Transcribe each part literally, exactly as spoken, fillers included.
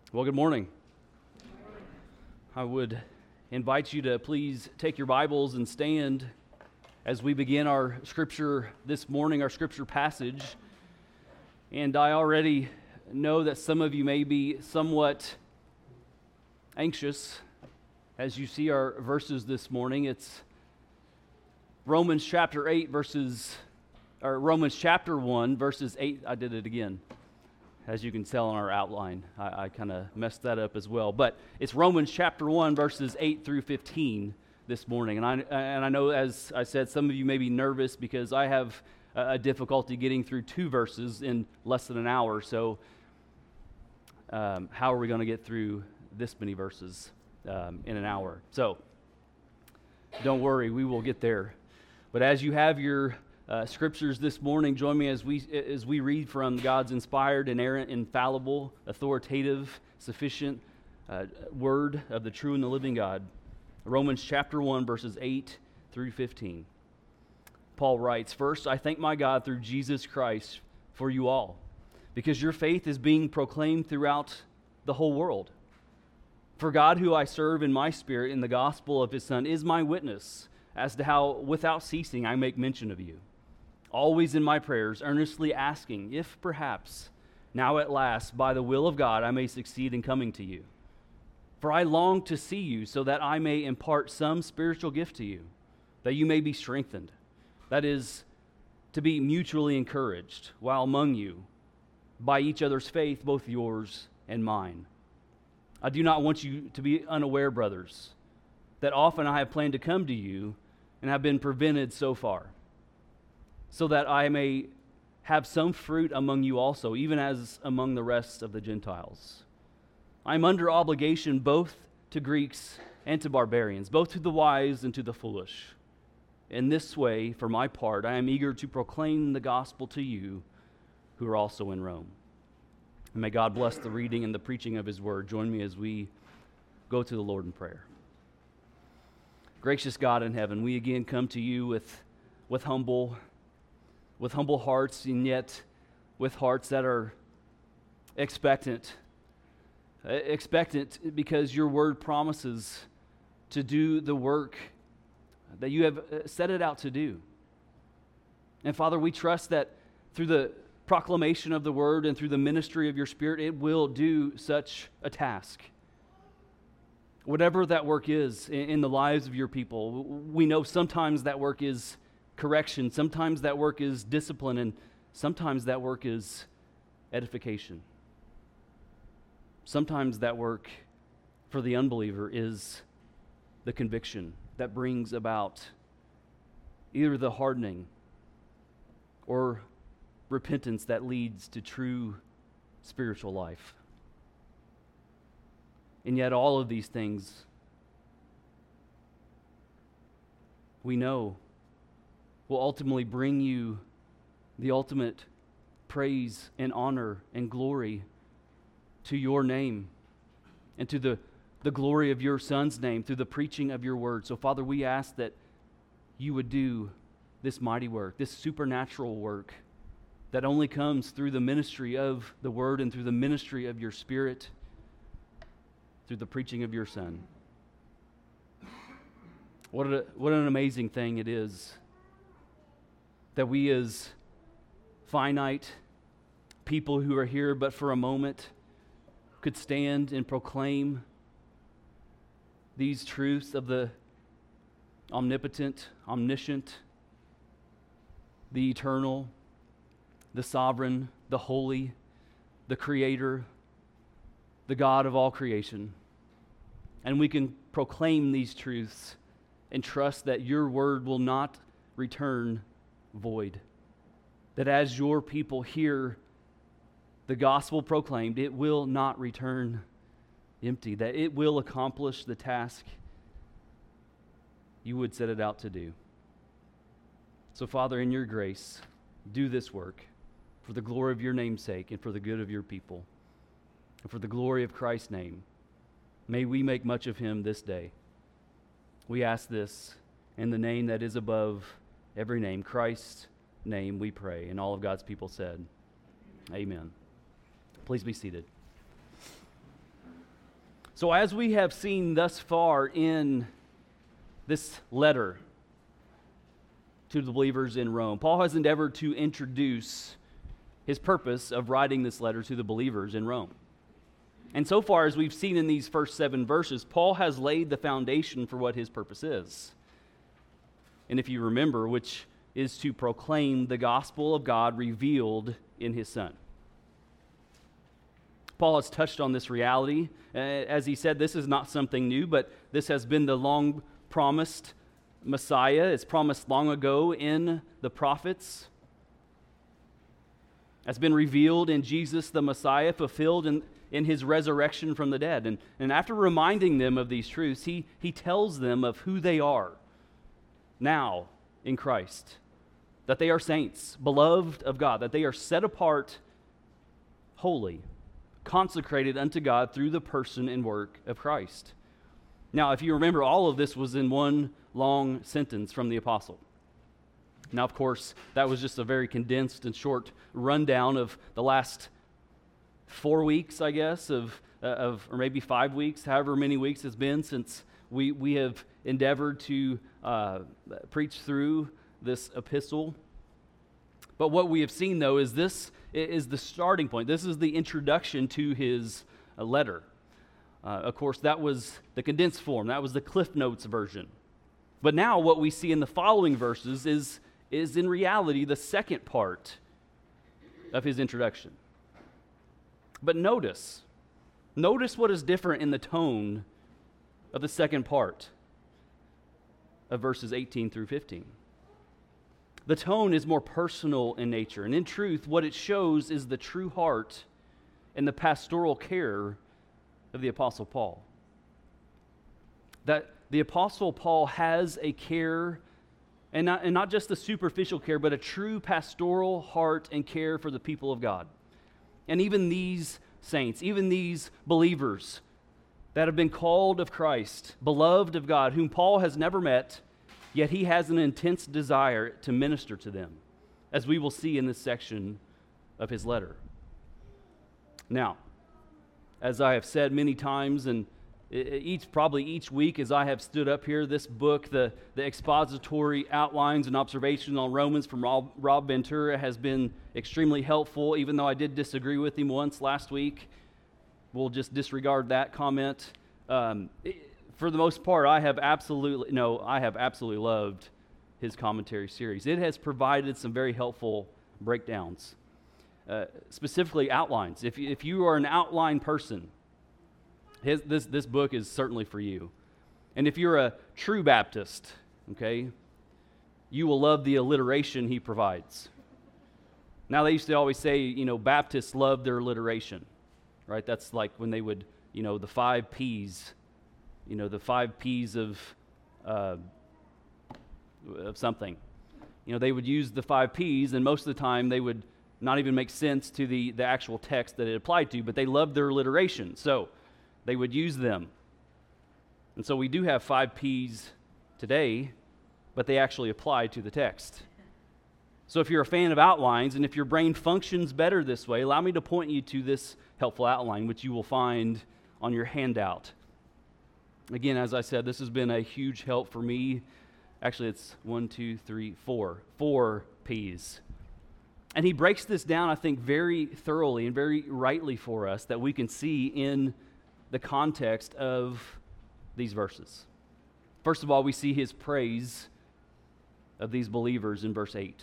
Well, good morning. I would invite you to please take your Bibles and stand as we begin our scripture this morning, our scripture passage. And I already know that some of you may be somewhat anxious as you see our verses this morning. It's Romans chapter eight verses, or Romans chapter one verses eight. I did it again. As you can tell on our outline, I, I kind of messed that up as well. But it's Romans chapter one, verses eight through fifteen this morning. And I and I know, as I said, some of you may be nervous because I have a, a difficulty getting through two verses in less than an hour. So um, how are we going to get through this many verses um, in an hour? So don't worry, we will get there. But as you have your Uh, scriptures this morning, join me as we as we read from God's inspired, inerrant, infallible, authoritative, sufficient uh, word of the true and the living God. Romans chapter one, verses eight through fifteen. Paul writes, "First, I thank my God through Jesus Christ for you all, because your faith is being proclaimed throughout the whole world. For God, who I serve in my spirit in the gospel of his Son, is my witness as to how without ceasing I make mention of you, always in my prayers, earnestly asking if perhaps now at last, by the will of God, I may succeed in coming to you. For I long to see you so that I may impart some spiritual gift to you, that you may be strengthened. That is, to be mutually encouraged while among you by each other's faith, both yours and mine. I do not want you to be unaware, brothers, that often I have planned to come to you and have been prevented so far, so that I may have some fruit among you also, even as among the rest of the Gentiles. I am under obligation both to Greeks and to barbarians, both to the wise and to the foolish. In this way, for my part, I am eager to proclaim the gospel to you who are also in Rome." And may God bless the reading and the preaching of his word. Join me as we go to the Lord in prayer. Gracious God in heaven, we again come to you with, with humble with humble hearts, and yet with hearts that are expectant. Expectant because your word promises to do the work that you have set it out to do. And Father, we trust that through the proclamation of the word and through the ministry of your Spirit, it will do such a task. Whatever that work is in, in the lives of your people, we know sometimes that work is correction, sometimes that work is discipline, and sometimes that work is edification. Sometimes that work for the unbeliever is the conviction that brings about either the hardening or repentance that leads to true spiritual life. And yet all of these things we know will ultimately bring you the ultimate praise and honor and glory to your name and to the, the glory of your Son's name through the preaching of your word. So, Father, we ask that you would do this mighty work, this supernatural work that only comes through the ministry of the word and through the ministry of your Spirit, through the preaching of your Son. What a, what an amazing thing it is that we as finite people who are here but for a moment could stand and proclaim these truths of the omnipotent, omniscient, the eternal, the sovereign, the holy, the creator, the God of all creation. And we can proclaim these truths and trust that your word will not return void. That as your people hear the gospel proclaimed, it will not return empty. That it will accomplish the task you would set it out to do. So, Father, in your grace, do this work for the glory of your name's sake and for the good of your people. And for the glory of Christ's name, may we make much of him this day. We ask this in the name that is above every name, Christ's name we pray. And all of God's people said, amen. Please be seated. So as we have seen thus far in this letter to the believers in Rome, Paul has endeavored to introduce his purpose of writing this letter to the believers in Rome. And so far, as we've seen in these first seven verses, Paul has laid the foundation for what his purpose is. And if you remember, which is to proclaim the gospel of God revealed in his Son. Paul has touched on this reality. Uh, as he said, this is not something new, but this has been the long-promised Messiah. It's promised long ago in the prophets. It's been revealed in Jesus the Messiah, fulfilled in, in his resurrection from the dead. And, and after reminding them of these truths, he, he tells them of who they are now in Christ. That they are saints, beloved of God, that they are set apart, holy, consecrated unto God through the person and work of Christ. Now, if you remember, all of this was in one long sentence from the apostle. Now, of course, that was just a very condensed and short rundown of the last four weeks, I guess, of, uh, of or maybe five weeks, however many weeks it's been since we, we have endeavored to uh, preach through this epistle. But what we have seen, though, is this is the starting point. This is the introduction to his uh, letter. Uh, of course, that was the condensed form. That was the Cliff Notes version. But now what we see in the following verses is, is in reality the second part of his introduction. But notice, notice what is different in the tone of the second part of verses eighteen through fifteen. The tone is more personal in nature, and in truth, what it shows is the true heart and the pastoral care of the Apostle Paul. That the Apostle Paul has a care, and not, and not just a superficial care, but a true pastoral heart and care for the people of God. And even these saints, even these believers that have been called of Christ, beloved of God, whom Paul has never met, yet he has an intense desire to minister to them, as we will see in this section of his letter. Now, as I have said many times, and each probably each week as I have stood up here, this book, the, the expository outlines and observations on Romans from Rob, Rob Ventura, has been extremely helpful, even though I did disagree with him once last week. We'll just disregard that comment. Um, it, For the most part, I have absolutely, no, I have absolutely loved his commentary series. It has provided some very helpful breakdowns, uh, specifically outlines. If you, if you are an outline person, his, this, this book is certainly for you. And if you're a true Baptist, okay, you will love the alliteration he provides. Now, they used to always say, you know, Baptists love their alliteration, right? That's like when they would, you know, the five P's. You know, the five P's of uh, of something. You know, they would use the five P's, and most of the time they would not even make sense to the, the actual text that it applied to, but they loved their alliteration, so they would use them. And so we do have five P's today, but they actually apply to the text. So if you're a fan of outlines, and if your brain functions better this way, allow me to point you to this helpful outline, which you will find on your handout. Again, as I said, this has been a huge help for me. Actually, it's one, two, three, four. Four P's. And he breaks this down, I think, very thoroughly and very rightly for us that we can see in the context of these verses. First of all, we see his praise of these believers in verse eight.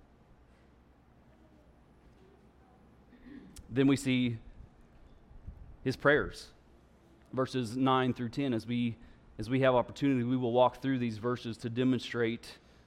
Then we see his prayers. Verses nine through ten, as we as we have opportunity, we will walk through these verses to demonstrate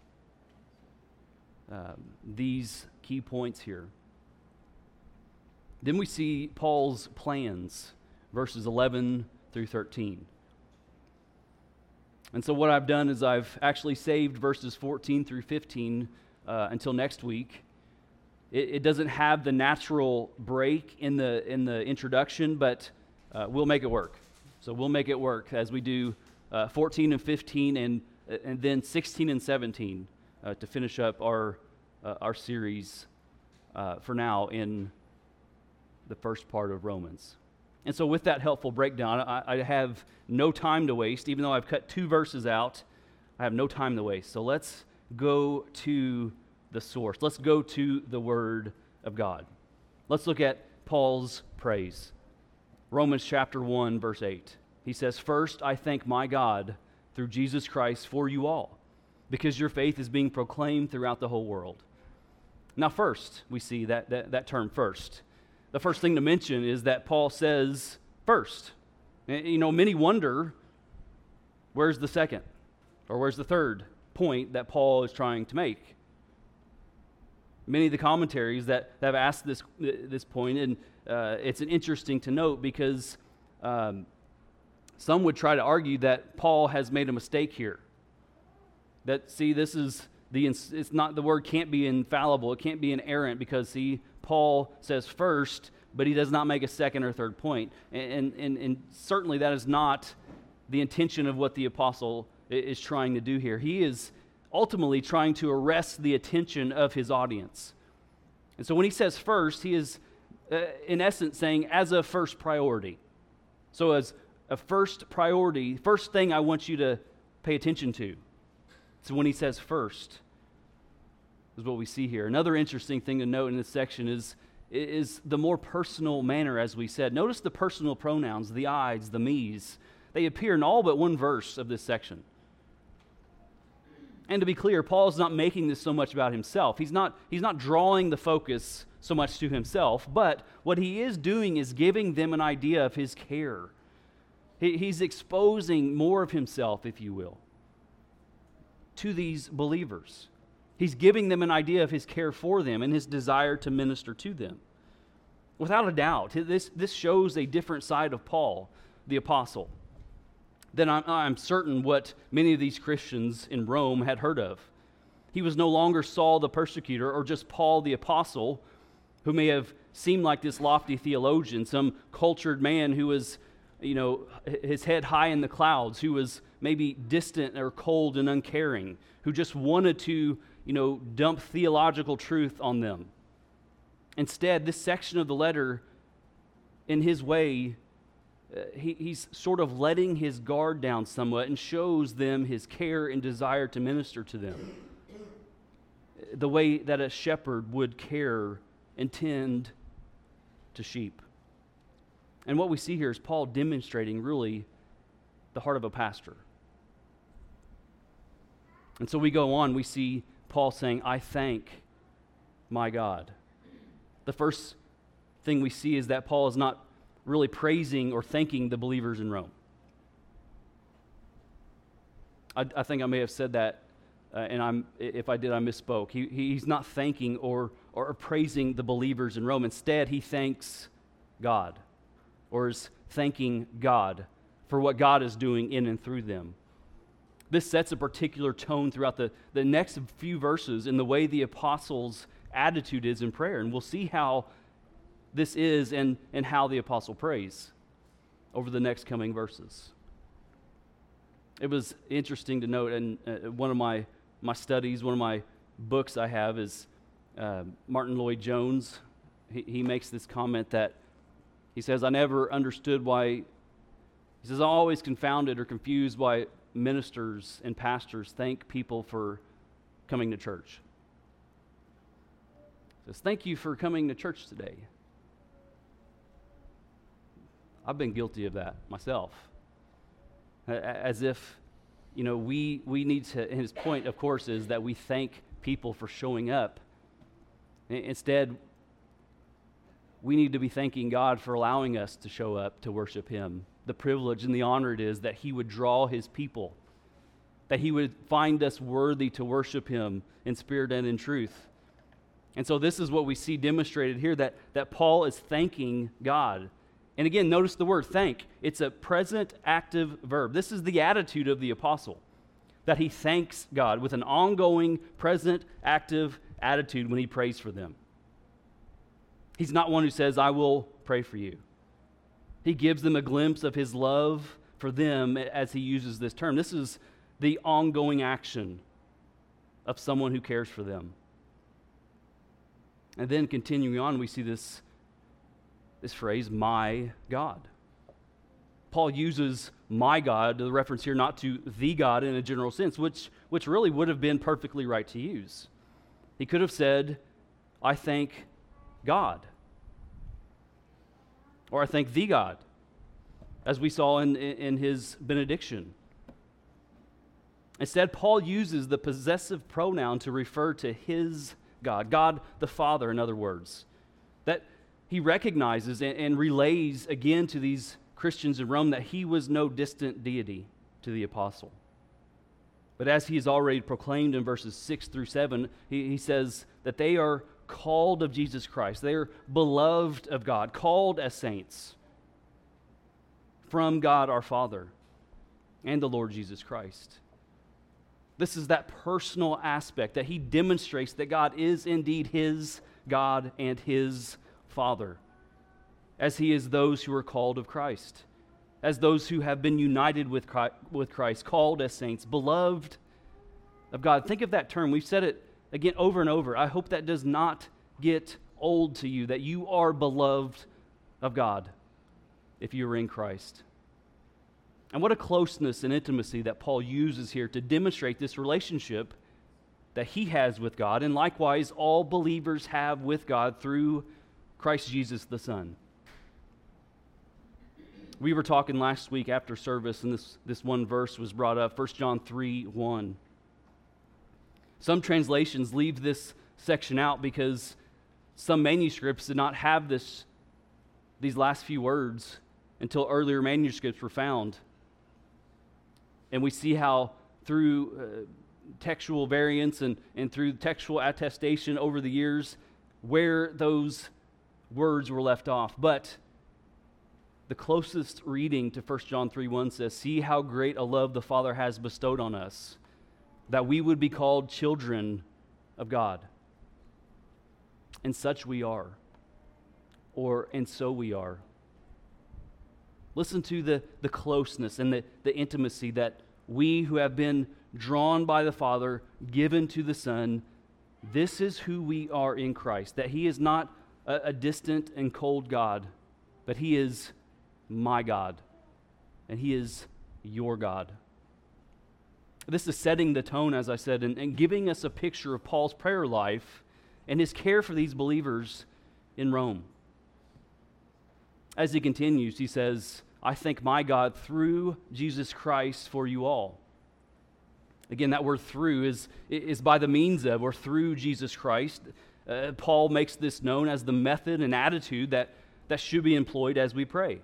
uh, these key points here. Then we see Paul's plans, verses eleven through thirteen. And so what I've done is I've actually saved verses fourteen through fifteen uh, until next week. It, it doesn't have the natural break in the in the introduction, but uh, we'll make it work. So we'll make it work as we do uh, fourteen and fifteen and and then sixteen and seventeen uh, to finish up our uh, our series uh, for now in the first part of Romans. And so with that helpful breakdown, I, I have no time to waste. Even though I've cut two verses out, I have no time to waste. So let's go to the source. Let's go to the Word of God. Let's look at Paul's praise. Romans chapter one, verse eight. He says, "First, I thank my God through Jesus Christ for you all, because your faith is being proclaimed throughout the whole world." Now, first, we see that, that, that term first. The first thing to mention is that Paul says first. You know, many wonder, where's the second? Or where's the third point that Paul is trying to make? Many of the commentaries that, that have asked this, this point, and uh, it's an interesting to note because um, some would try to argue that Paul has made a mistake here. That, see, this is the, it's not, the word can't be infallible, it can't be inerrant because, see, Paul says first, but he does not make a second or third point. And, and, and certainly that is not the intention of what the apostle is trying to do here. He is ultimately trying to arrest the attention of his audience. And so when he says first, he is uh, in essence saying as a first priority. So as a first priority, first thing I want you to pay attention to. So when he says first, is what we see here. Another interesting thing to note in this section is, is the more personal manner, as we said. Notice the personal pronouns, the I's, the me's. They appear in all but one verse of this section. And to be clear, Paul's not making this so much about himself. He's not, he's not drawing the focus so much to himself, but what he is doing is giving them an idea of his care. He, he's exposing more of himself, if you will, to these believers. He's giving them an idea of his care for them and his desire to minister to them. Without a doubt, this, this shows a different side of Paul, the apostle, than I'm, I'm certain what many of these Christians in Rome had heard of. He was no longer Saul the persecutor or just Paul the apostle, who may have seemed like this lofty theologian, some cultured man who was, you know, his head high in the clouds, who was maybe distant or cold and uncaring, who just wanted to, you know, dump theological truth on them. Instead, this section of the letter, in his way, uh, he, he's sort of letting his guard down somewhat and shows them his care and desire to minister to them. The way that a shepherd would care and tend to sheep. And what we see here is Paul demonstrating really the heart of a pastor. And so we go on, we see Paul saying, "I thank my God." The first thing we see is that Paul is not really praising or thanking the believers in Rome. I, I think I may have said that, uh, and I'm, if I did, I misspoke. He, he's not thanking or, or praising the believers in Rome. Instead, he thanks God, or is thanking God for what God is doing in and through them. This sets a particular tone throughout the, the next few verses in the way the apostles' attitude is in prayer. And we'll see how this is and, and how the apostle prays over the next coming verses. It was interesting to note, and uh, one of my, my studies, one of my books I have is uh, Martin Lloyd-Jones. He, he makes this comment that he says, "I never understood why," he says, "I'm always confounded or confused why ministers and pastors thank people for coming to church." He says, "Thank you for coming to church today." I've been guilty of that myself. As if, you know, we, we need to, and his point, of course, is that we thank people for showing up. Instead, we need to be thanking God for allowing us to show up to worship Him. The privilege and the honor it is that He would draw His people, that He would find us worthy to worship Him in spirit and in truth. And so this is what we see demonstrated here, that, that Paul is thanking God. And again, notice the word thank. It's a present active verb. This is the attitude of the apostle, that he thanks God with an ongoing present active attitude when he prays for them. He's not one who says, "I will pray for you." He gives them a glimpse of his love for them as he uses this term. This is the ongoing action of someone who cares for them. And then continuing on, we see this, this phrase, "my God." Paul uses my God, the reference here not to the God in a general sense, which, which really would have been perfectly right to use. He could have said, I thank God, or I thank the God, as we saw in, in his benediction. Instead, Paul uses the possessive pronoun to refer to his God, God the Father, in other words, that he recognizes and, and relays again to these Christians in Rome that he was no distant deity to the apostle. But as he has already proclaimed in verses six through seven, he, he says that they are called of Jesus Christ. They are beloved of God, called as saints from God our Father and the Lord Jesus Christ. This is that personal aspect that he demonstrates that God is indeed his God and his Father, as he is those who are called of Christ, as those who have been united with Christ, with Christ, called as saints, beloved of God. Think of that term. We've said it again over and over. I hope that does not get old to you, that you are beloved of God if you are in Christ. And what a closeness and intimacy that Paul uses here to demonstrate this relationship that he has with God, and likewise all believers have with God through Christ Jesus the Son. We were talking last week after service, and this, this one verse was brought up, First John three one. Some translations leave this section out because some manuscripts did not have this, these last few words until earlier manuscripts were found. And we see how through uh, textual variants and, and through textual attestation over the years, where those words were left off. But the closest reading to First John three one says, see how great a love the Father has bestowed on us, that we would be called children of God. And such we are. Or, and so we are. Listen to the, the closeness and the, the intimacy that we who have been drawn by the Father, given to the Son, this is who we are in Christ. That he is not a, a distant and cold God, but he is my God, and he is your God. This is setting the tone, as I said, and, and giving us a picture of Paul's prayer life and his care for these believers in Rome. As he continues, he says, I thank my God through Jesus Christ for you all. Again, that word through is, is by the means of or through Jesus Christ. Uh, Paul makes this known as the method and attitude that, that should be employed as we pray.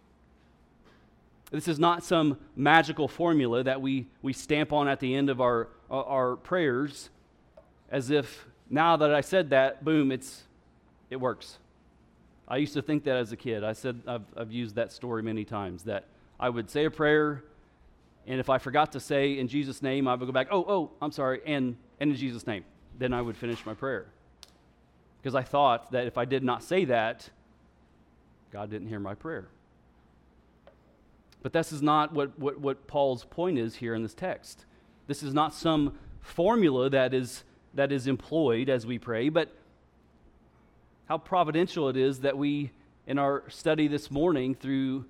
This is not some magical formula that we, we stamp on at the end of our, our prayers as if now that I said that, boom, it's it works. I used to think that as a kid. I said I've, I've used that story many times, that I would say a prayer, and if I forgot to say in Jesus' name, I would go back, oh, oh, I'm sorry, and, and in Jesus' name. Then I would finish my prayer. Because I thought that if I did not say that, God didn't hear my prayer. But this is not what, what, what Paul's point is here in this text. This is not some formula that is, that is employed as we pray, but how providential it is that we, in our study this morning through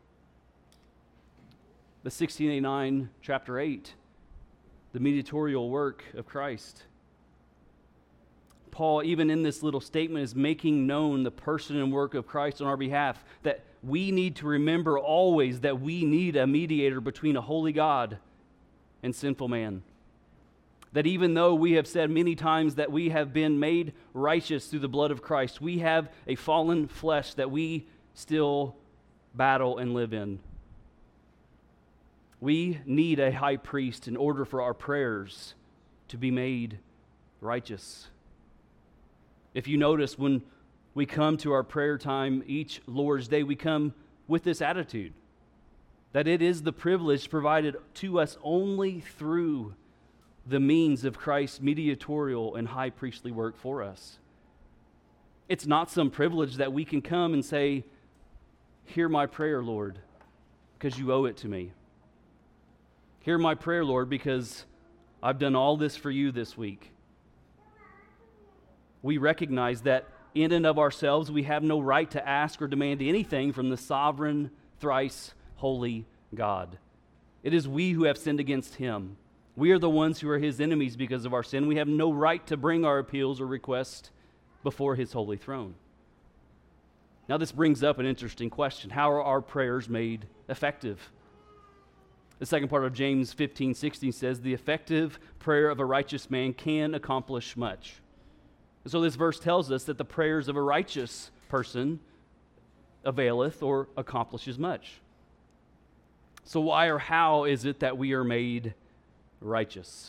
the sixteen eighty-nine, chapter eight, the mediatorial work of Christ. Paul, even in this little statement, is making known the person and work of Christ on our behalf, that we need to remember always that we need a mediator between a holy God and sinful man. That even though we have said many times that we have been made righteous through the blood of Christ, we have a fallen flesh that we still battle and live in. We need a high priest in order for our prayers to be made righteous. If you notice, when we come to our prayer time each Lord's Day, we come with this attitude, that it is the privilege provided to us only through the means of Christ's mediatorial and high priestly work for us. It's not some privilege that we can come and say, hear my prayer, Lord, because you owe it to me. Hear my prayer, Lord, because I've done all this for you this week. We recognize that in and of ourselves, we have no right to ask or demand anything from the sovereign, thrice holy God. It is we who have sinned against him. We are the ones who are his enemies because of our sin. We have no right to bring our appeals or requests before his holy throne. Now this brings up an interesting question. How are our prayers made effective? The second part of James fifteen sixteen says, the effective prayer of a righteous man can accomplish much. And so this verse tells us that the prayers of a righteous person availeth or accomplishes much. So why or how is it that we are made righteous?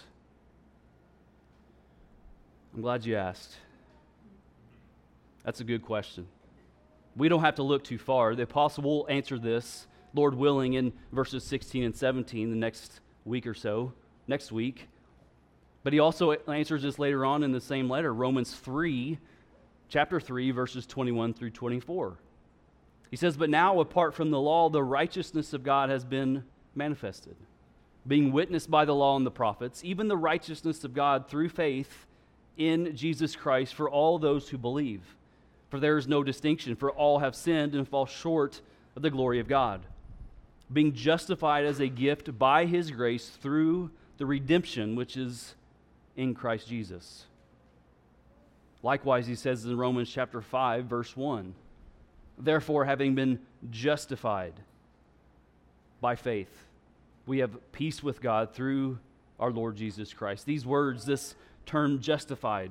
I'm glad you asked. That's a good question. We don't have to look too far. The apostle will answer this, Lord willing, in verses sixteen and seventeen the next week or so, next week. But he also answers this later on in the same letter, Romans three, chapter three, verses twenty-one through twenty-four. He says, but now apart from the law, the righteousness of God has been manifested, being witnessed by the law and the prophets, even the righteousness of God through faith in Jesus Christ for all those who believe. For there is no distinction, for all have sinned and fall short of the glory of God, being justified as a gift by his grace through the redemption which is in Christ Jesus. Likewise, he says in Romans chapter five, verse one, therefore, having been justified by faith, we have peace with God through our Lord Jesus Christ. These words, this term justified,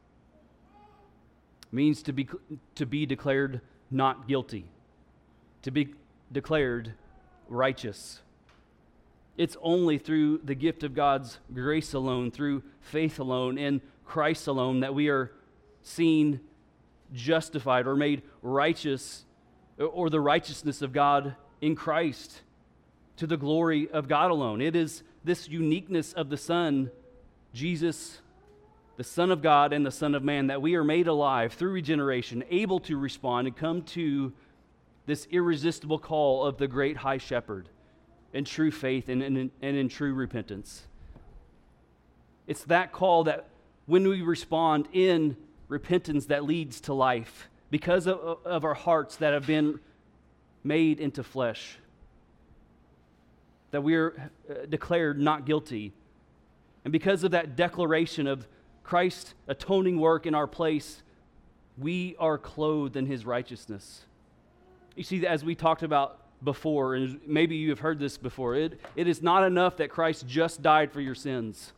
means to be, to be declared not guilty, to be declared righteous. It's only through the gift of God's grace alone, through faith alone, in Christ alone, that we are seen justified or made righteous, or the righteousness of God in Christ, to the glory of God alone. It is this uniqueness of the Son, Jesus, the Son of God and the Son of Man, that we are made alive through regeneration, able to respond and come to this irresistible call of the great High Shepherd in true faith and, and, and in true repentance. It's that call that when we respond in repentance that leads to life, because of, of our hearts that have been made into flesh, that we are declared not guilty. And because of that declaration of Christ's atoning work in our place, we are clothed in his righteousness. You see, as we talked about before, and maybe you have heard this before, it, it is not enough that Christ just died for your sins.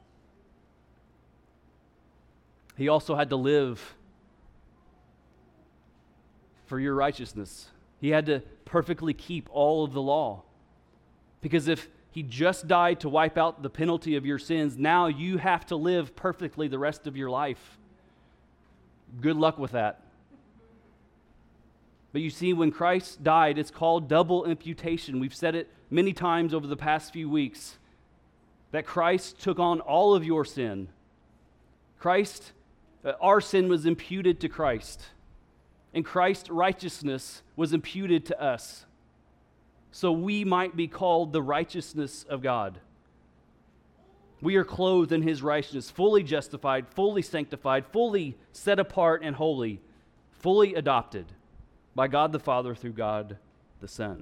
He also had to live for your righteousness. He had to perfectly keep all of the law. Because if he just died to wipe out the penalty of your sins, now you have to live perfectly the rest of your life. Good luck with that. But you see, when Christ died, it's called double imputation. We've said it many times over the past few weeks, that Christ took on all of your sin. Christ, uh, our sin was imputed to Christ, and Christ's righteousness was imputed to us, so we might be called the righteousness of God. We are clothed in his righteousness, fully justified, fully sanctified, fully set apart and holy, fully adopted by God the Father through God the Son.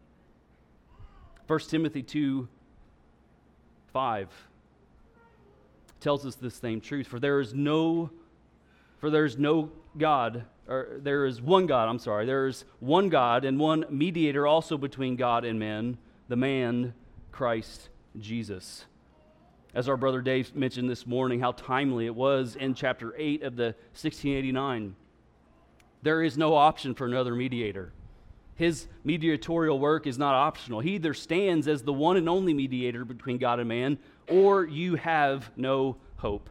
First Timothy two five tells us this same truth. For there is no, for there is no God, or there is one God, I'm sorry, there is one God and one mediator also between God and men, the man, Christ Jesus. As our brother Dave mentioned this morning, how timely it was in chapter eight of the sixteen eighty-nine. There is no option for another mediator. His mediatorial work is not optional. He either stands as the one and only mediator between God and man, or you have no hope.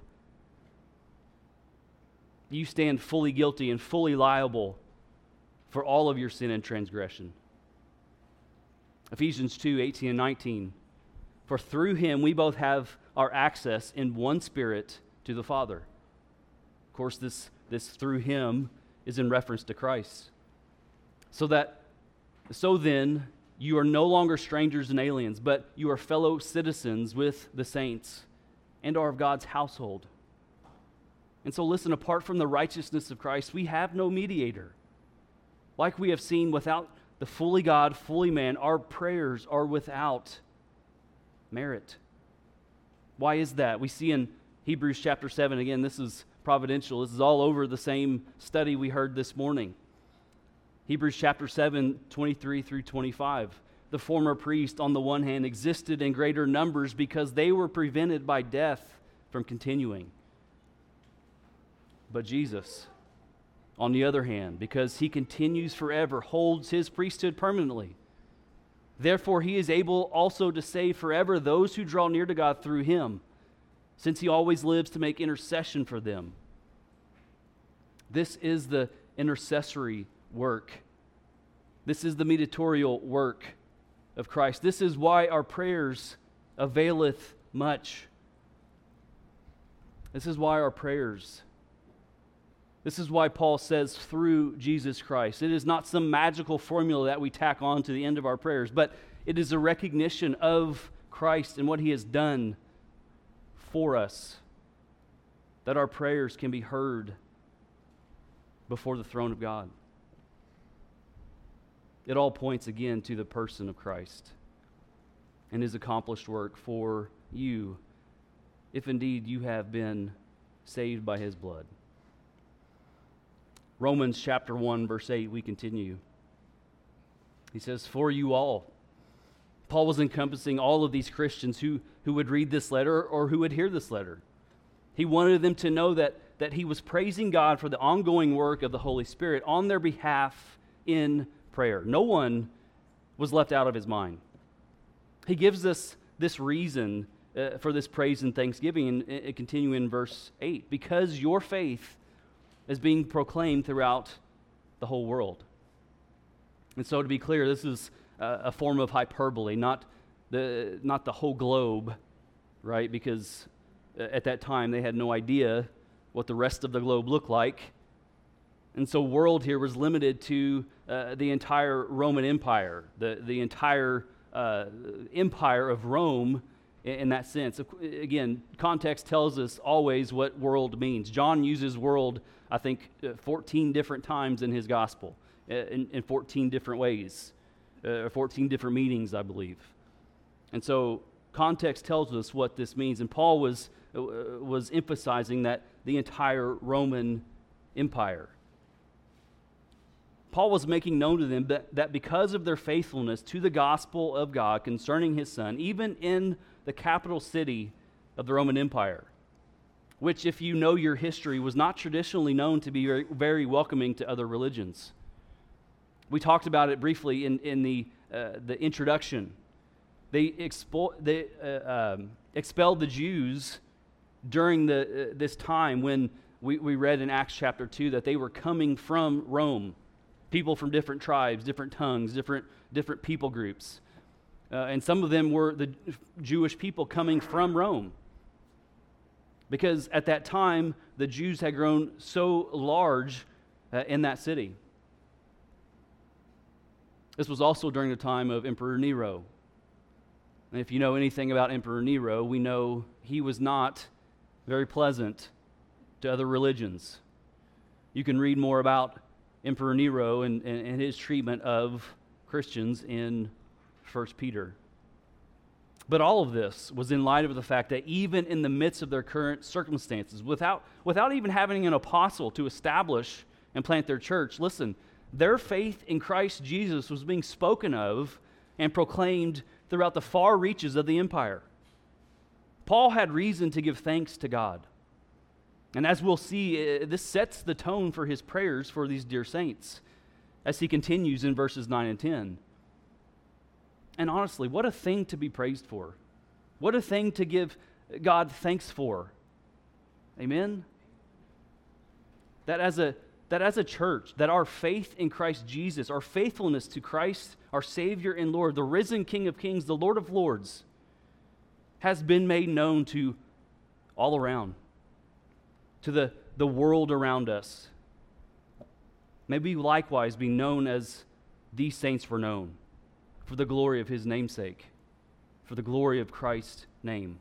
You stand fully guilty and fully liable for all of your sin and transgression. Ephesians two eighteen and nineteen. For through him we both have our access in one spirit to the Father. Of course, this, this through him is in reference to Christ. So that, so then, you are no longer strangers and aliens, but you are fellow citizens with the saints and are of God's household. And so listen, apart from the righteousness of Christ, we have no mediator. Like we have seen, without the fully God, fully man, our prayers are without merit. Why is that? We see in Hebrews chapter seven, again, this is providential. This is all over the same study we heard this morning. Hebrews chapter seven, twenty-three through twenty-five. The former priest, on the one hand, existed in greater numbers because they were prevented by death from continuing. But Jesus, on the other hand, because he continues forever, holds his priesthood permanently. Therefore, he is able also to save forever those who draw near to God through him, since he always lives to make intercession for them. This is the intercessory work. This is the mediatorial work of Christ. This is why our prayers availeth much. This is why our prayers, this is why Paul says through Jesus Christ. It is not some magical formula that we tack on to the end of our prayers, but it is a recognition of Christ and what he has done for us, that our prayers can be heard before the throne of God. It all points again to the person of Christ and his accomplished work for you, if indeed you have been saved by his blood. Romans chapter one, verse eight, we continue. He says, "For you all." Paul was encompassing all of these Christians who, who would read this letter or who would hear this letter. He wanted them to know that, that he was praising God for the ongoing work of the Holy Spirit on their behalf in prayer. No one was left out of his mind. He gives us this reason uh, for this praise and thanksgiving, and uh, continue in verse eight. Because your faith is being proclaimed throughout the whole world. And so to be clear, this is uh, a form of hyperbole, not the, not the whole globe, right? Because uh, at that time they had no idea what the rest of the globe looked like. And so world here was limited to uh, the entire Roman Empire, the, the entire uh, empire of Rome in, in that sense. Again, context tells us always what world means. John uses world, I think, uh, fourteen different times in his gospel, uh, in, in fourteen different ways, uh, fourteen different meanings, I believe. And so context tells us what this means. And Paul was, uh, was emphasizing that the entire Roman Empire. Paul was making known to them that, that because of their faithfulness to the gospel of God concerning his Son, even in the capital city of the Roman Empire, which, if you know your history, was not traditionally known to be very, very welcoming to other religions. We talked about it briefly in, in the, uh, the introduction. They, expo- they uh, um, expelled the Jews during the, uh, this time when we, we read in Acts chapter two that they were coming from Rome. People from different tribes, different tongues, different, different people groups. Uh, and some of them were the Jewish people coming from Rome. Because at that time, the Jews had grown so large uh, in that city. This was also during the time of Emperor Nero. And if you know anything about Emperor Nero, we know he was not very pleasant to other religions. You can read more about Emperor Nero and, and, and his treatment of Christians in First Peter. But all of this was in light of the fact that even in the midst of their current circumstances, without, without even having an apostle to establish and plant their church, listen, their faith in Christ Jesus was being spoken of and proclaimed throughout the far reaches of the empire. Paul had reason to give thanks to God. And as we'll see, this sets the tone for his prayers for these dear saints as he continues in verses nine and ten. And honestly, what a thing to be praised for. What a thing to give God thanks for. Amen? That as a, that as a church, that our faith in Christ Jesus, our faithfulness to Christ, our Savior and Lord, the risen King of Kings, the Lord of Lords, has been made known to all around, to the, the world around us. May we likewise be known as these saints were known, for the glory of his namesake, for the glory of Christ's name.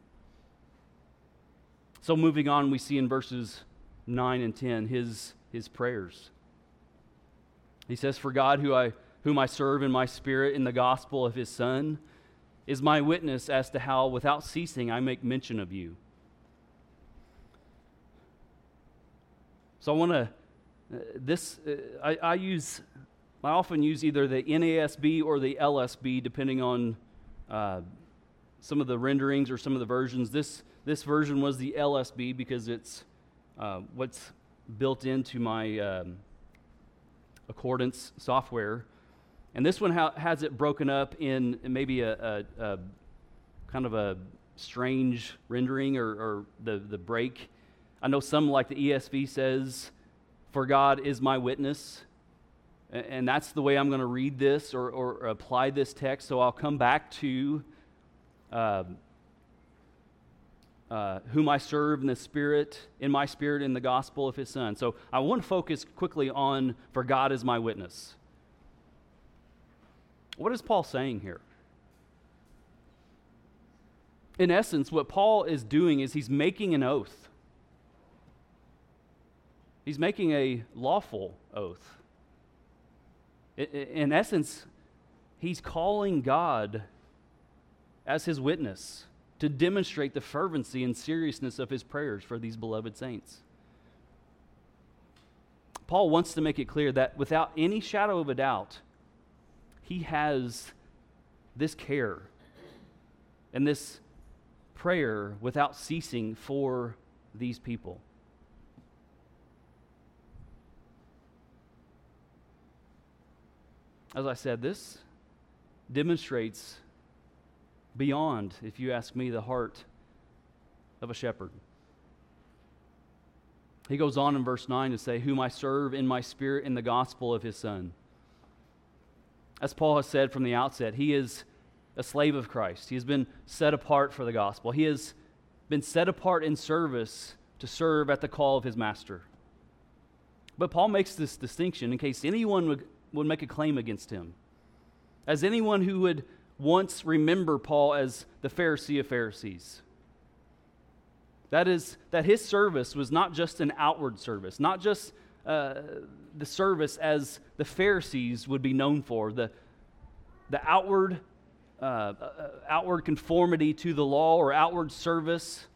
So moving on, we see in verses nine and ten his, his prayers. He says, For God, who I whom I serve in my spirit in the gospel of his Son, is my witness as to how without ceasing I make mention of you. So I want to, uh, this, uh, I, I use, I often use either the N A S B or the L S B depending on uh, some of the renderings or some of the versions. This, this version was the L S B because it's uh, what's built into my um, Accordance software. And this one ha- has it broken up in maybe a, a, a kind of a strange rendering or, or the, the break. I know some, like the E S V, says, "For God is my witness." And, and that's the way I'm going to read this or, or apply this text. So I'll come back to uh, uh, whom I serve in the Spirit, in my spirit, in the gospel of his Son. So I want to focus quickly on, "For God is my witness." What is Paul saying here? In essence, what Paul is doing is he's making an oath. He's making a lawful oath. In essence, he's calling God as his witness to demonstrate the fervency and seriousness of his prayers for these beloved saints. Paul wants to make it clear that without any shadow of a doubt, he has this care and this prayer without ceasing for these people. As I said, this demonstrates beyond, if you ask me, the heart of a shepherd. He goes on in verse nine to say, "Whom I serve in my spirit in the gospel of his Son." As Paul has said from the outset, he is a slave of Christ. He has been set apart for the gospel. He has been set apart in service to serve at the call of his master. But Paul makes this distinction in case anyone would, would make a claim against him. As anyone who would once remember Paul as the Pharisee of Pharisees. That is, that his service was not just an outward service, not just uh, the service as the Pharisees would be known for, the, the outward, uh, uh, outward conformity to the law or outward service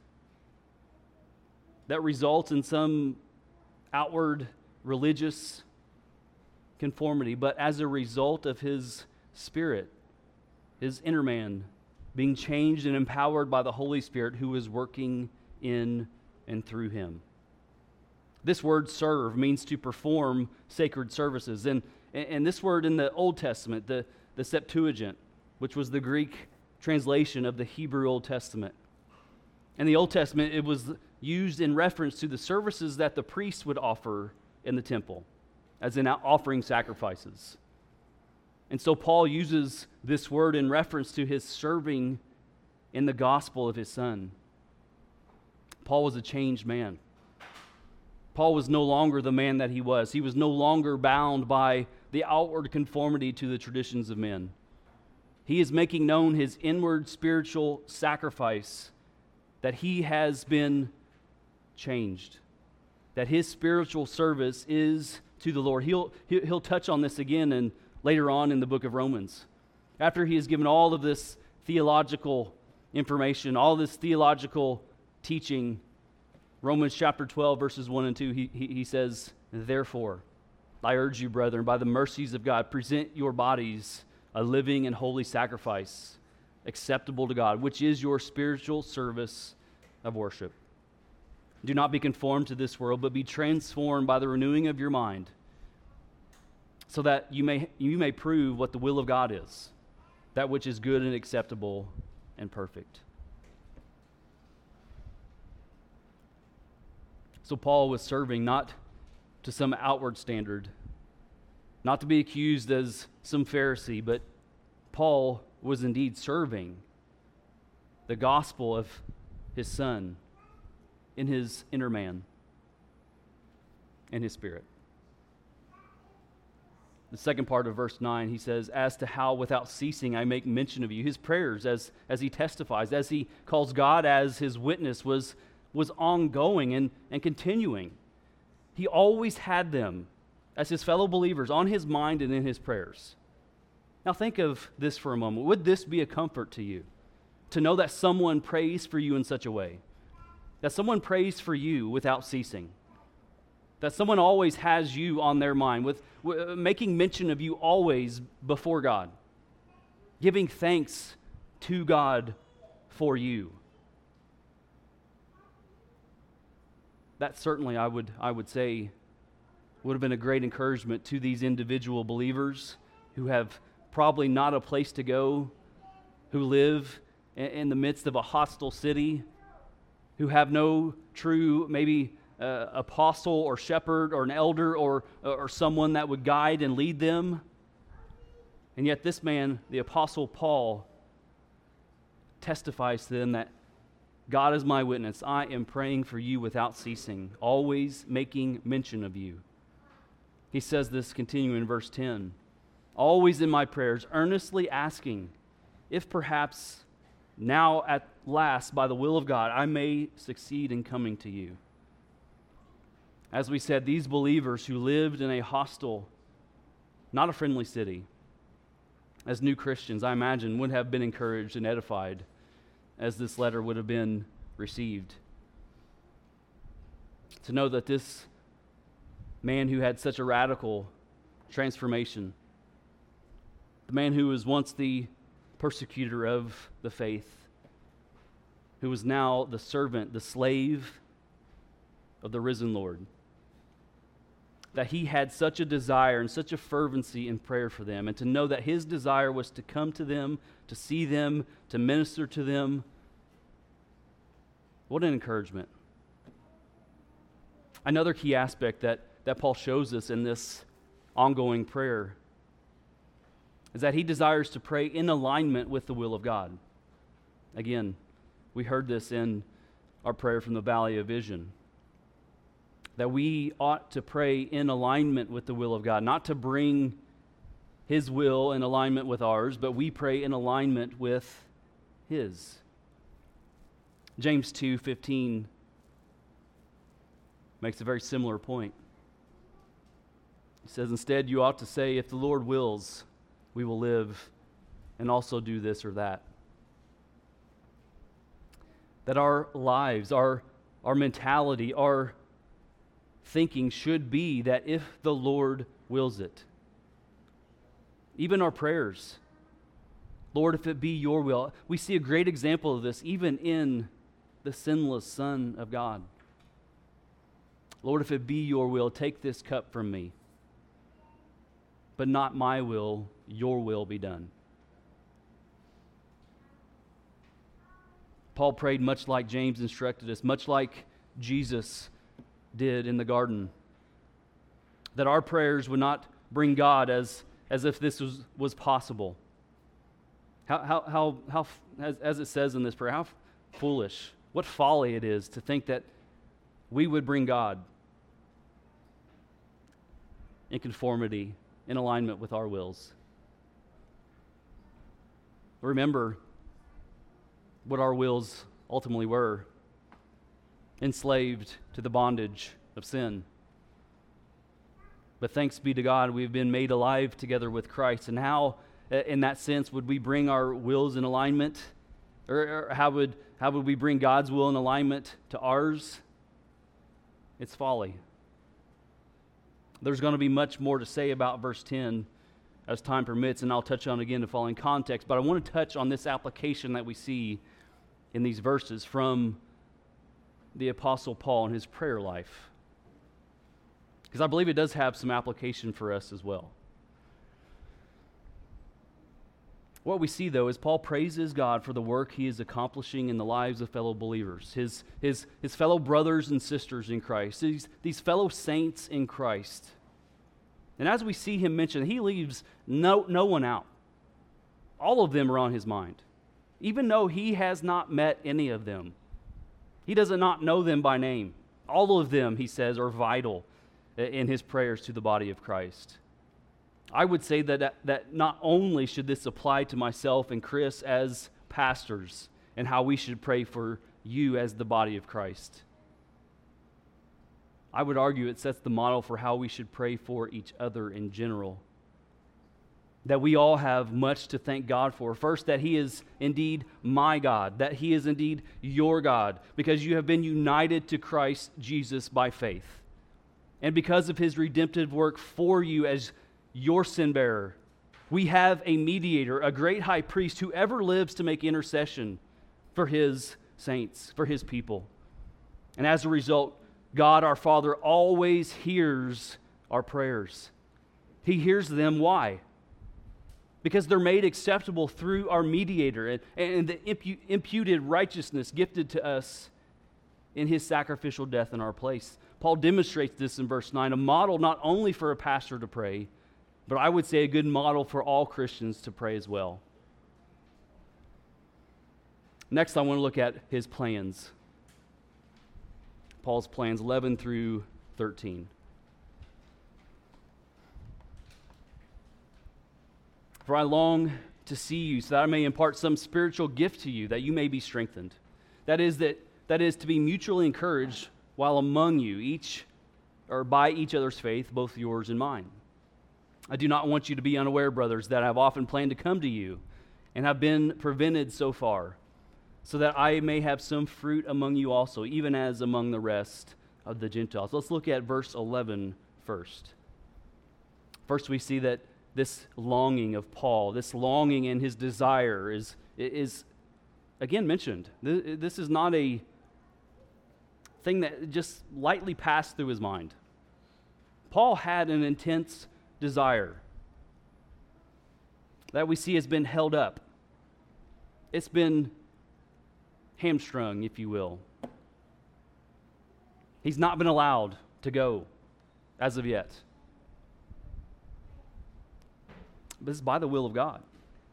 that results in some outward religious conformity, but as a result of his spirit, his inner man being changed and empowered by the Holy Spirit who is working in and through him. This word serve means to perform sacred services. And, and this word in the Old Testament, the, the Septuagint, which was the Greek translation of the Hebrew Old Testament. In the Old Testament, it was used in reference to the services that the priests would offer in the temple, as in offering sacrifices. And so Paul uses this word in reference to his serving in the gospel of his Son. Paul was a changed man. Paul was no longer the man that he was. He was no longer bound by the outward conformity to the traditions of men. He is making known his inward spiritual sacrifice, that he has been changed, that his spiritual service is to the Lord. He'll, he'll touch on this again and later on in the book of Romans. After he has given all of this theological information, all this theological teaching, Romans chapter twelve, verses one and two, he, he, he says, "Therefore, I urge you, brethren, by the mercies of God, present your bodies a living and holy sacrifice, acceptable to God, which is your spiritual service of worship. Do not be conformed to this world, but be transformed by the renewing of your mind, so that you may you may prove what the will of God is, that which is good and acceptable and perfect." So Paul was serving not to some outward standard, not to be accused as some Pharisee, but Paul was indeed serving the gospel of his Son in his inner man and his spirit. The second part of verse nine, he says, "As to how without ceasing I make mention of you." His prayers, as, as he testifies, as he calls God as his witness, was, was ongoing and, and continuing. He always had them as his fellow believers on his mind and in his prayers. Now think of this for a moment. Would this be a comfort to you? To know that someone prays for you in such a way? That someone prays for you without ceasing? That someone always has you on their mind, with, with making mention of you always before God, giving thanks to God for you. That certainly, I would, I would say, would have been a great encouragement to these individual believers who have probably not a place to go, who live in, in the midst of a hostile city, who have no true, maybe, uh, apostle or shepherd or an elder or, or someone that would guide and lead them. And yet this man, the Apostle Paul, testifies to them that God is my witness. I am praying for you without ceasing, always making mention of you. He says this continuing in verse ten. Always in my prayers, earnestly asking if perhaps now at last, by the will of God, I may succeed in coming to you. As we said, these believers who lived in a hostile, not a friendly city, as new Christians, I imagine, would have been encouraged and edified as this letter would have been received. To know that this man who had such a radical transformation, the man who was once the persecutor of the faith, who was now the servant, the slave of the risen Lord, that he had such a desire and such a fervency in prayer for them, and to know that his desire was to come to them, to see them, to minister to them. What an encouragement. Another key aspect that, that Paul shows us in this ongoing prayer is that he desires to pray in alignment with the will of God. Again, we heard this in our prayer from the Valley of Vision, that we ought to pray in alignment with the will of God, not to bring his will in alignment with ours, but we pray in alignment with his. James two fifteen makes a very similar point. He says, instead, you ought to say, if the Lord wills, we will live and also do this or that. That our lives, our, our mentality, our thinking should be that if the Lord wills it. Even our prayers. Lord, if it be your will. We see a great example of this even in the sinless Son of God. Lord, if it be your will, take this cup from me. But not my will, your will be done. Paul prayed much like James instructed us, much like Jesus did in the garden. That our prayers would not bring God as, as if this was, was possible. How, how, how, how as, as it says in this prayer, how foolish, what folly it is to think that we would bring God in conformity, in alignment with our wills. Remember what our wills ultimately were: enslaved to the bondage of sin. But thanks be to God, we've been made alive together with Christ. And how, in that sense, would we bring our wills in alignment? Or, or how would how would we bring God's will in alignment to ours? It's folly. There's going to be much more to say about verse ten as time permits, and I'll touch on again the following context. But I want to touch on this application that we see in these verses from the Apostle Paul and his prayer life, because I believe it does have some application for us as well. What we see, though, is Paul praises God for the work he is accomplishing in the lives of fellow believers, his, his, his fellow brothers and sisters in Christ, these, these fellow saints in Christ. And as we see him mentioned, he leaves no, no one out. All of them are on his mind, even though he has not met any of them. He does not know them by name. All of them, he says, are vital in his prayers to the body of Christ. I would say that, that not only should this apply to myself and Chris as pastors and how we should pray for you as the body of Christ. I would argue it sets the model for how we should pray for each other in general. that we all have much to thank God for. First, that he is indeed my God, that he is indeed your God, because you have been united to Christ Jesus by faith. And because of his redemptive work for you as your sin bearer, we have a mediator, a great high priest who ever lives to make intercession for his saints, for his people. And as a result, God our Father always hears our prayers. He hears them. Why? Because they're made acceptable through our mediator and, and the impu- imputed righteousness gifted to us in his sacrificial death in our place. Paul demonstrates this in verse nine, a model not only for a pastor to pray, but I would say a good model for all Christians to pray as well. Next, I want to look at his plans. Paul's plans, eleven through thirteen. For I long to see you so that I may impart some spiritual gift to you, that you may be strengthened. That is, that, that is to be mutually encouraged while among you, each or by each other's faith, both yours and mine. I do not want you to be unaware, brothers, that I have often planned to come to you and have been prevented so far, so that I may have some fruit among you also, even as among the rest of the Gentiles. Let's look at verse eleven first. First, we see that this longing of Paul, this longing and his desire is, is again mentioned. This is not a thing that just lightly passed through his mind. Paul had an intense desire that we see has been held up. It's been hamstrung, if you will. He's not been allowed to go as of yet. This is by the will of God.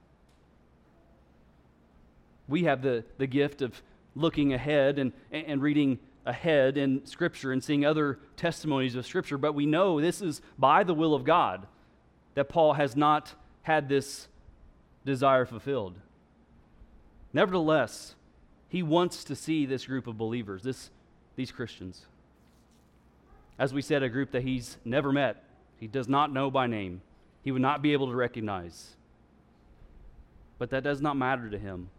We have the, the gift of looking ahead and, and reading ahead in Scripture and seeing other testimonies of Scripture, but we know this is by the will of God that Paul has not had this desire fulfilled. Nevertheless, he wants to see this group of believers, this, these Christians. As we said, a group that he's never met, he does not know by name, he would not be able to recognize. But that does not matter to him.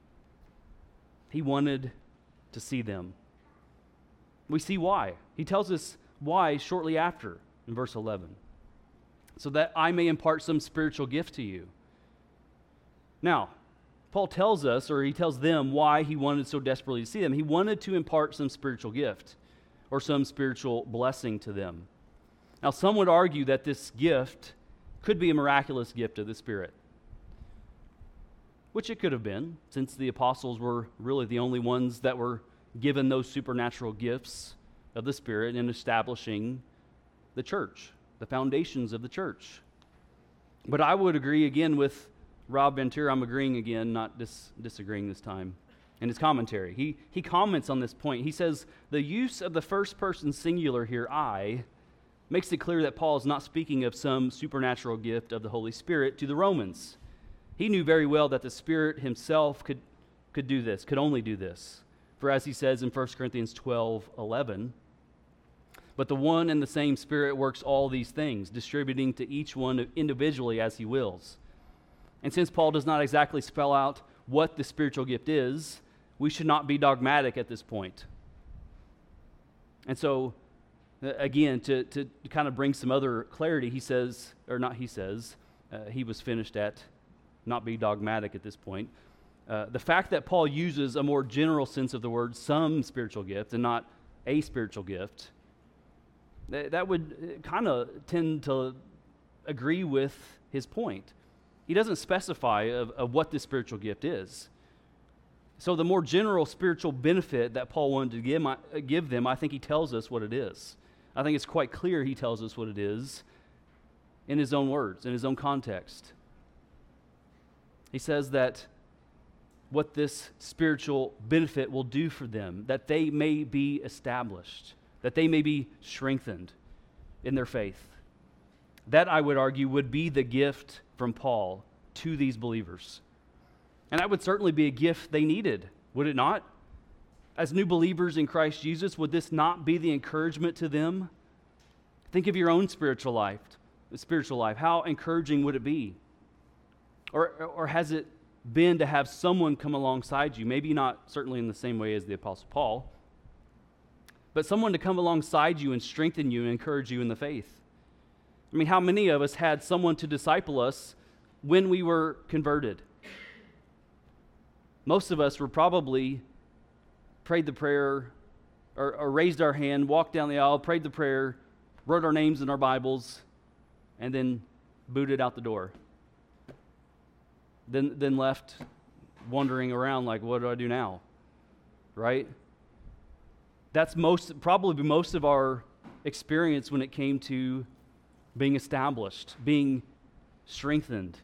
He wanted to see them. We see why. He tells us why shortly after in verse eleven. So that I may impart some spiritual gift to you. Now, Paul tells us, or he tells them, why he wanted so desperately to see them. He wanted to impart some spiritual gift or some spiritual blessing to them. Now, some would argue that this gift could be a miraculous gift of the Spirit, which it could have been, since the apostles were really the only ones that were given those supernatural gifts of the Spirit in establishing the church, the foundations of the church. But I would agree again with Rob Ventura. I'm agreeing again, not dis- disagreeing this time, in his commentary. He, he comments on this point. He says, the use of the first person singular here, I, makes it clear that Paul is not speaking of some supernatural gift of the Holy Spirit to the Romans. He knew very well that the Spirit himself could, could do this, could only do this. For as he says in First Corinthians twelve eleven, but the one and the same Spirit works all these things, distributing to each one individually as he wills. And since Paul does not exactly spell out what the spiritual gift is, we should not be dogmatic at this point. And so, again, to, to kind of bring some other clarity, he says, or not he says, uh, he was finished at not be dogmatic at this point. Uh, the fact that Paul uses a more general sense of the word, some spiritual gift, and not a spiritual gift, that, that would kind of tend to agree with his point. He doesn't specify of, of what this spiritual gift is. So the more general spiritual benefit that Paul wanted to give, my, give them, I think he tells us what it is. I think it's quite clear he tells us what it is in his own words, in his own context. He says that what this spiritual benefit will do for them, that they may be established, that they may be strengthened in their faith. That, I would argue, would be the gift from Paul to these believers. And that would certainly be a gift they needed, would it not? As new believers in Christ Jesus, would this not be the encouragement to them? Think of your own spiritual life, spiritual life. How encouraging would it be Or, or has it been to have someone come alongside you? Maybe not certainly in the same way as the Apostle Paul, but someone to come alongside you and strengthen you and encourage you in the faith. I mean, how many of us had someone to disciple us when we were converted? Most of us were probably prayed the prayer or, or raised our hand, walked down the aisle, prayed the prayer, wrote our names in our Bibles, and then booted out the door. Then, then left wandering around like, what do I do now? Right? That's most probably most of our experience when it came to being established, being strengthened.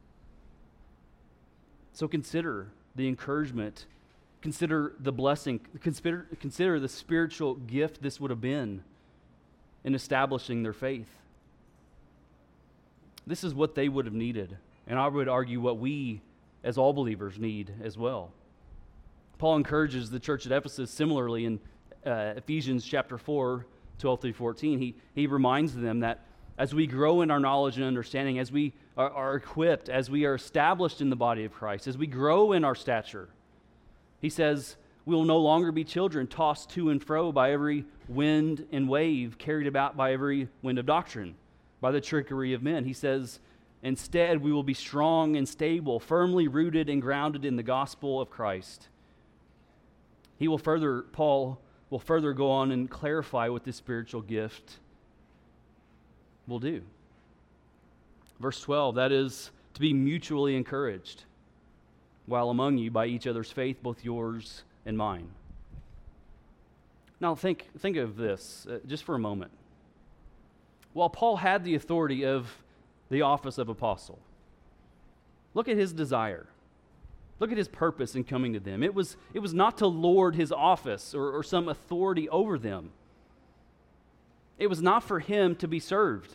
So consider the encouragement, consider the blessing, consider, consider the spiritual gift this would have been in establishing their faith. This is what they would have needed, and I would argue what we as all believers need as well. Paul encourages the church at Ephesus similarly in uh, Ephesians chapter four, twelve through fourteen. He, he reminds them that as we grow in our knowledge and understanding, as we are, are equipped, as we are established in the body of Christ, as we grow in our stature, he says, we will no longer be children tossed to and fro by every wind and wave, carried about by every wind of doctrine, by the trickery of men. He says, instead, we will be strong and stable, firmly rooted and grounded in the gospel of Christ. He will further, Paul will further go on and clarify what this spiritual gift will do. Verse twelve, that is to be mutually encouraged while among you by each other's faith, both yours and mine. Now think, think of this uh, just for a moment. While Paul had the authority of the office of apostle, look at his desire. Look at his purpose in coming to them. It was, it was not to lord his office or, or some authority over them. It was not for him to be served,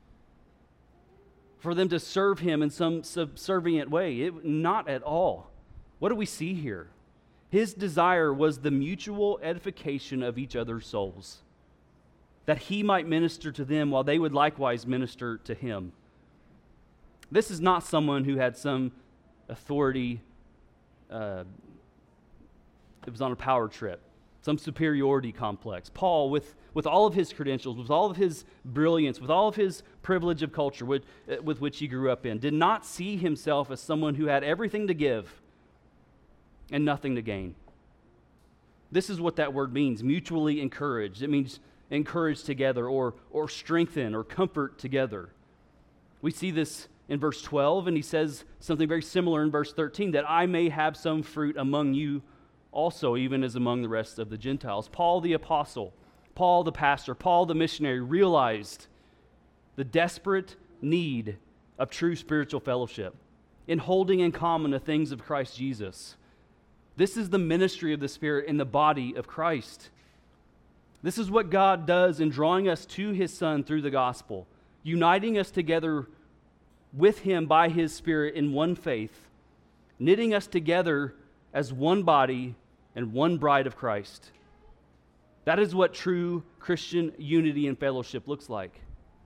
for them to serve him in some subservient way. It, not at all. What do we see here? His desire was the mutual edification of each other's souls, that he might minister to them while they would likewise minister to him. This is not someone who had some authority, uh, it was on a power trip, some superiority complex. Paul, with, with all of his credentials, with all of his brilliance, with all of his privilege of culture with, uh, with which he grew up in, did not see himself as someone who had everything to give and nothing to gain. This is what that word means, mutually encouraged. It means encourage together or, or strengthen or comfort together. We see this in verse twelve, and he says something very similar in verse thirteen, that I may have some fruit among you also, even as among the rest of the Gentiles. Paul the apostle, Paul the pastor, Paul the missionary realized the desperate need of true spiritual fellowship in holding in common the things of Christ Jesus. This is the ministry of the Spirit in the body of Christ. This is what God does in drawing us to his Son through the gospel, uniting us together with him by his Spirit in one faith, knitting us together as one body and one bride of Christ. That is what true Christian unity and fellowship looks like.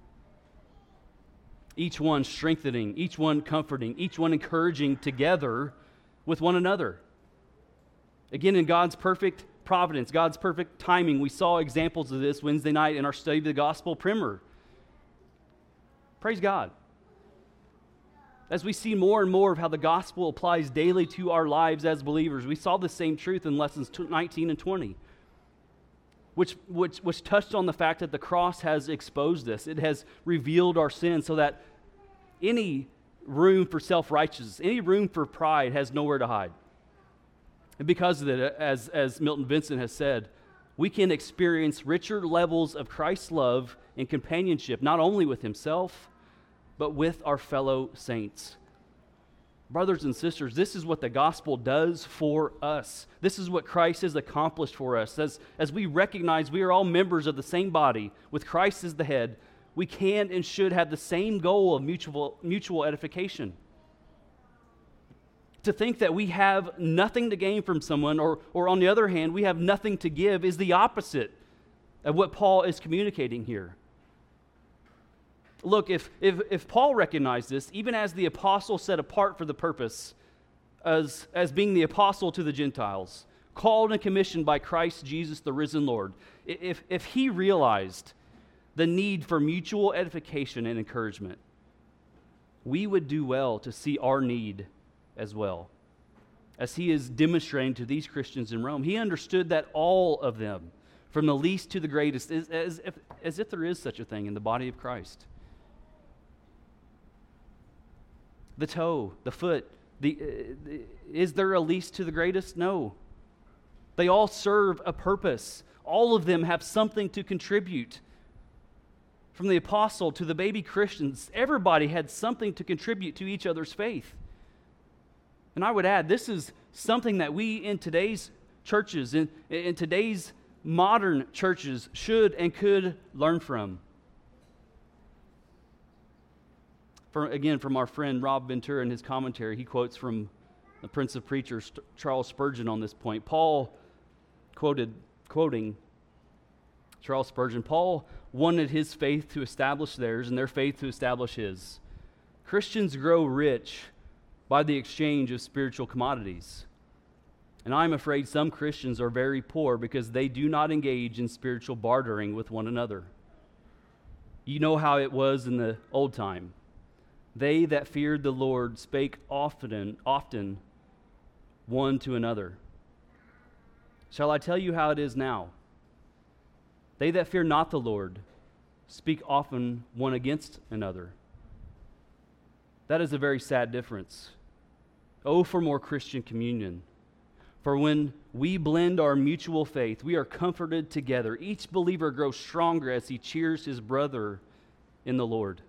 Each one strengthening, each one comforting, each one encouraging together with one another. Again, in God's perfect providence, God's perfect timing, we saw examples of this Wednesday night in our study of the gospel primer. Praise God. As we see more and more of how the gospel applies daily to our lives as believers, we saw the same truth in lessons nineteen and twenty, which, which, which touched on the fact that the cross has exposed us. It has revealed our sin so that any room for self-righteousness, any room for pride has nowhere to hide. And because of that, as, as Milton Vincent has said, we can experience richer levels of Christ's love and companionship, not only with himself, but with our fellow saints. Brothers and sisters, this is what the gospel does for us. This is what Christ has accomplished for us. As, as we recognize we are all members of the same body, with Christ as the head, we can and should have the same goal of mutual, mutual edification. To think that we have nothing to gain from someone, or, or on the other hand, we have nothing to give, is the opposite of what Paul is communicating here. look, if, if, if Paul recognized this, even as the apostle set apart for the purpose, as, as being the apostle to the Gentiles, called and commissioned by Christ Jesus, the risen Lord, if, if he realized the need for mutual edification and encouragement, we would do well to see our need as well. As he is demonstrating to these Christians in Rome, he understood that all of them, from the least to the greatest, is, as, if, as if there is such a thing in the body of Christ. The toe, the foot, the, uh, is there a least to the greatest? No. They all serve a purpose. All of them have something to contribute. From the apostle to the baby Christians, everybody had something to contribute to each other's faith. And I would add, this is something that we in today's churches, in, in today's modern churches, should and could learn from. For, again, from our friend Rob Ventura in his commentary, he quotes from the Prince of Preachers, Charles Spurgeon, on this point. Paul quoted, quoting Charles Spurgeon, Paul wanted his faith to establish theirs and their faith to establish his. Christians grow rich by the exchange of spiritual commodities. And I'm afraid some Christians are very poor because they do not engage in spiritual bartering with one another. You know how it was in the old time. They that feared the Lord spake often, often one to another. Shall I tell you how it is now? They that fear not the Lord speak often one against another. That is a very sad difference. Oh, for more Christian communion. For when we blend our mutual faith, we are comforted together. Each believer grows stronger as he cheers his brother in the Lord.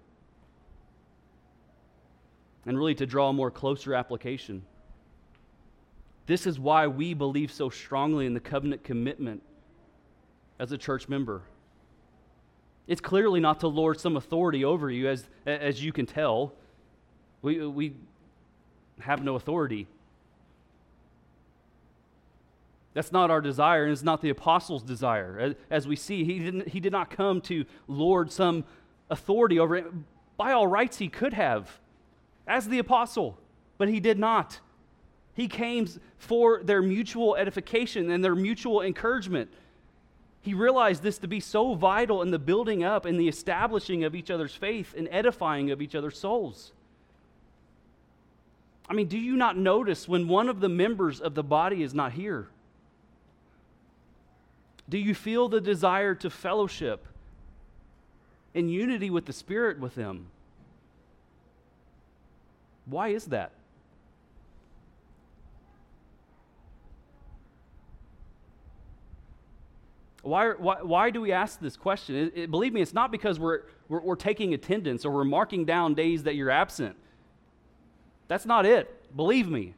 And really, to draw a more closer application, this is why we believe so strongly in the covenant commitment as a church member. It's clearly not to lord some authority over you, as, as you can tell. We, we have no authority. That's not our desire, and it's not the apostles' desire. As, as we see, he didn't, he did not come to lord some authority over it. By all rights, he could have, as the apostle, but he did not. He came for their mutual edification and their mutual encouragement. He realized this to be so vital in the building up and the establishing of each other's faith and edifying of each other's souls. I mean, do you not notice when one of the members of the body is not here? Do you feel the desire to fellowship in unity with the Spirit with them? Why is that? Why, why, why do we ask this question? It, it, believe me, it's not because we're, we're, we're taking attendance or we're marking down days that you're absent. That's not it. Believe me.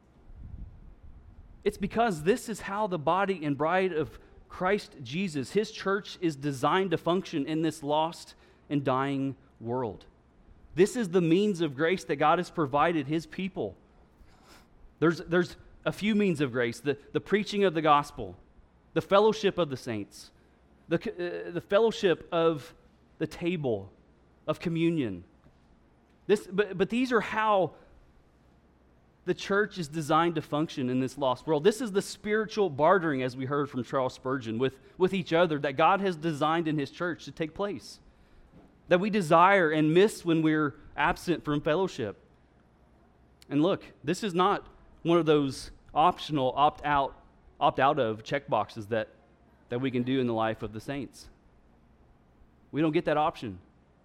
It's because this is how the body and bride of Christ Jesus, his church, is designed to function in this lost and dying world. This is the means of grace that God has provided his people. There's, there's a few means of grace: the, the preaching of the gospel, the fellowship of the saints, the, uh, the fellowship of the table of communion. This, but, but these are how the church is designed to function in this lost world. This is the spiritual bartering, as we heard from Charles Spurgeon, with, with each other that God has designed in his church to take place, that we desire and miss when we're absent from fellowship. And look, this is not one of those optional opt-out, opt-out of check boxes that, that we can do in the life of the saints. We don't get that option.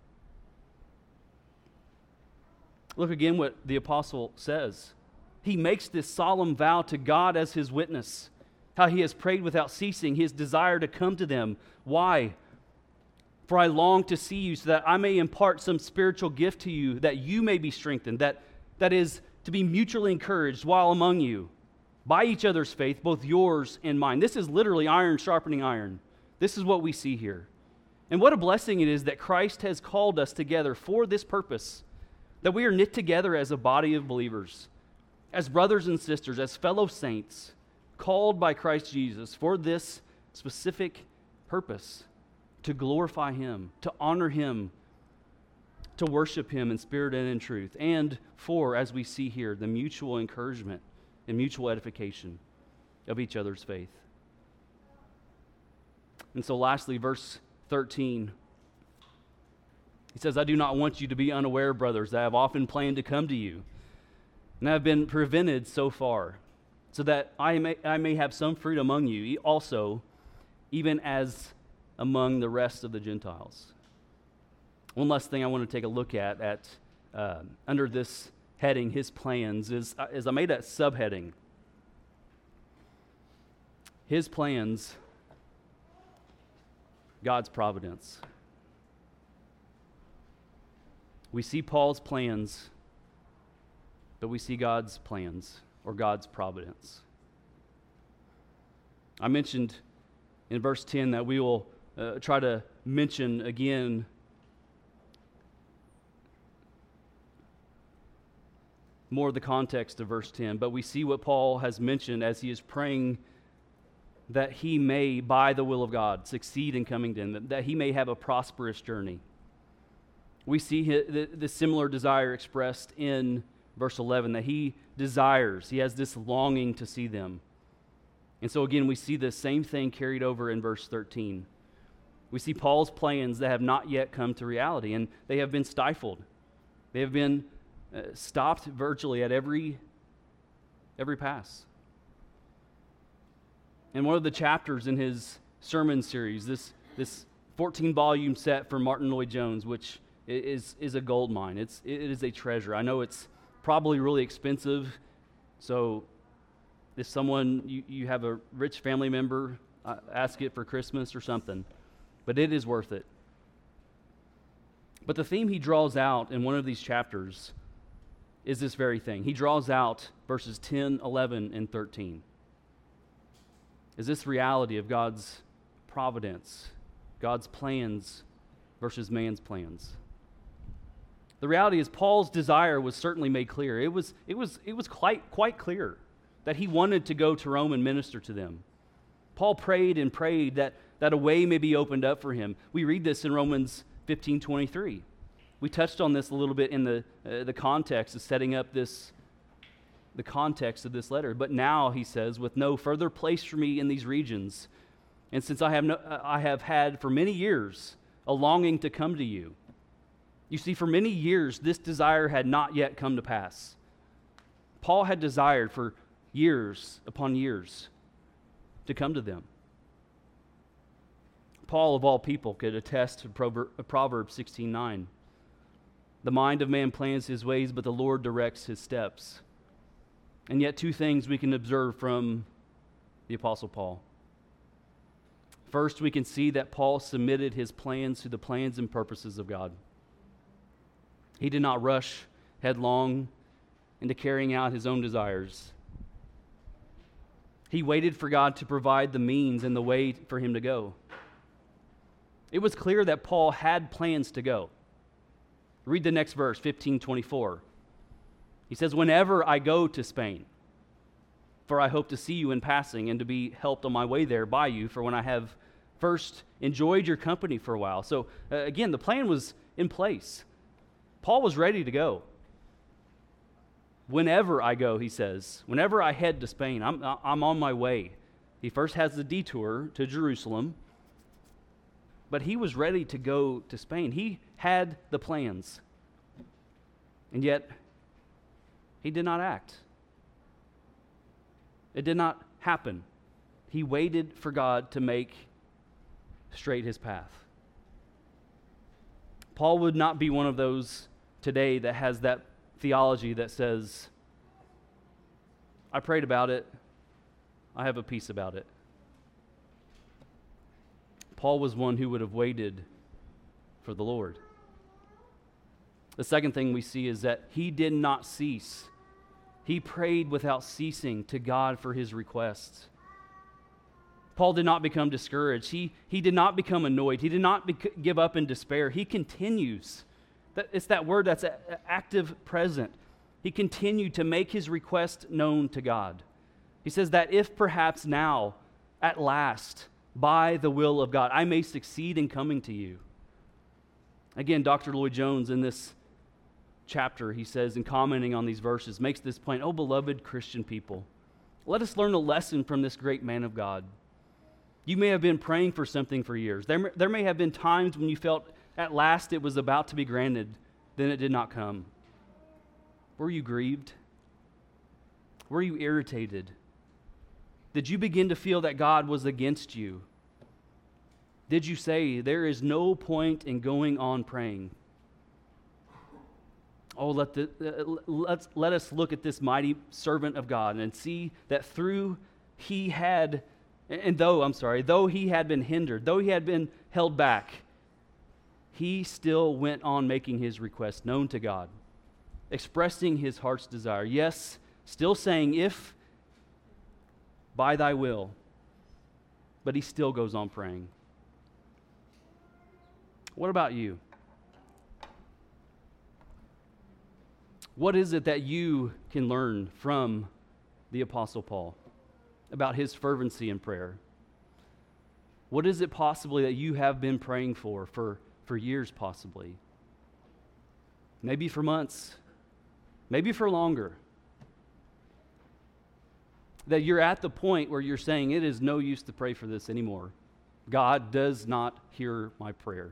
Look again what the apostle says. He makes this solemn vow to God as his witness, how he has prayed without ceasing, his desire to come to them. Why? For I long to see you so that I may impart some spiritual gift to you, that you may be strengthened, that, that is, to be mutually encouraged while among you, by each other's faith, both yours and mine. This is literally iron sharpening iron. This is what we see here. And what a blessing it is that Christ has called us together for this purpose, that we are knit together as a body of believers, as brothers and sisters, as fellow saints, called by Christ Jesus for this specific purpose, to glorify him, to honor him, to worship him in spirit and in truth, and for, as we see here, the mutual encouragement and mutual edification of each other's faith. And so lastly, verse thirteen, he says, I do not want you to be unaware, brothers, that I have often planned to come to you, and I have been prevented so far, so that I may, I may have some fruit among you also, even as among the rest of the Gentiles. One last thing I want to take a look at, at uh, under this heading, his plans, is, is I made that subheading. His plans, God's providence. We see Paul's plans, but we see God's plans or God's providence. I mentioned in verse ten that we will uh, try to mention again more of the context of verse ten, but we see what Paul has mentioned as he is praying that he may, by the will of God, succeed in coming to him, that he may have a prosperous journey. We see the, the similar desire expressed in verse eleven, that he desires, he has this longing to see them. And so again, we see the same thing carried over in verse thirteen. We see Paul's plans that have not yet come to reality, and they have been stifled. They have been uh, stopped virtually at every, every pass. And one of the chapters in his sermon series, this, this fourteen-volume set for Martin Lloyd-Jones, which is, is a gold mine. It's, it is a treasure. I know it's probably really expensive, so if someone, you, you have a rich family member, uh, ask it for Christmas or something, but it is worth it. But the theme he draws out in one of these chapters is this very thing. He draws out verses ten, eleven, and thirteen. Is this reality of God's providence, God's plans versus man's plans. The reality is Paul's desire was certainly made clear. It was, it was, it was quite, quite clear that he wanted to go to Rome and minister to them. Paul prayed and prayed that, that a way may be opened up for him. We read this in Romans fifteen twenty-three. We touched on this a little bit in the, uh, the context of setting up this, the context of this letter. But now, he says, with no further place for me in these regions, and since I have, no, I have had for many years a longing to come to you. You see, for many years, this desire had not yet come to pass. Paul had desired for years upon years to come to them. Paul, of all people, could attest to Proverbs sixteen nine. The mind of man plans his ways, but the Lord directs his steps. And yet two things we can observe from the Apostle Paul. First, we can see that Paul submitted his plans to the plans and purposes of God. He did not rush headlong into carrying out his own desires. He waited for God to provide the means and the way for him to go. It was clear that Paul had plans to go. Read the next verse, fifteen twenty-four. He says, whenever I go to Spain, for I hope to see you in passing and to be helped on my way there by you, for when I have first enjoyed your company for a while. So uh, again, the plan was in place. Paul was ready to go. Whenever I go, he says, whenever I head to Spain, I'm, I'm on my way. He first has the detour to Jerusalem, but he was ready to go to Spain. He had the plans, and yet he did not act. It did not happen. He waited for God to make straight his path. Paul would not be one of those today that has that theology that says, I prayed about it, I have a peace about it. Paul was one who would have waited for the Lord. The second thing we see is that he did not cease. He prayed without ceasing to God for his requests. Paul did not become discouraged. He, he did not become annoyed. He did not be, give up in despair. He continues. That, it's that word that's a, a active present. He continued to make his request known to God. He says that if perhaps now, at last, by the will of God, I may succeed in coming to you. Again, Doctor Lloyd-Jones in this chapter, he says, in commenting on these verses, makes this point, "Oh, beloved Christian people, let us learn a lesson from this great man of God. You may have been praying for something for years. There, there may have been times when you felt at last it was about to be granted, then it did not come. Were you grieved? Were you irritated? Did you begin to feel that God was against you? Did you say, there is no point in going on praying? Oh, let, the, uh, let's, let us look at this mighty servant of God and see that through he had, and though, I'm sorry, though he had been hindered, though he had been held back, he still went on making his request known to God, expressing his heart's desire. Yes, still saying, if by thy will, but he still goes on praying. What about you? What is it that you can learn from the Apostle Paul about his fervency in prayer? What is it possibly that you have been praying for, for, for years possibly? Maybe for months, maybe for longer. That you're at the point where you're saying, it is no use to pray for this anymore. God does not hear my prayer.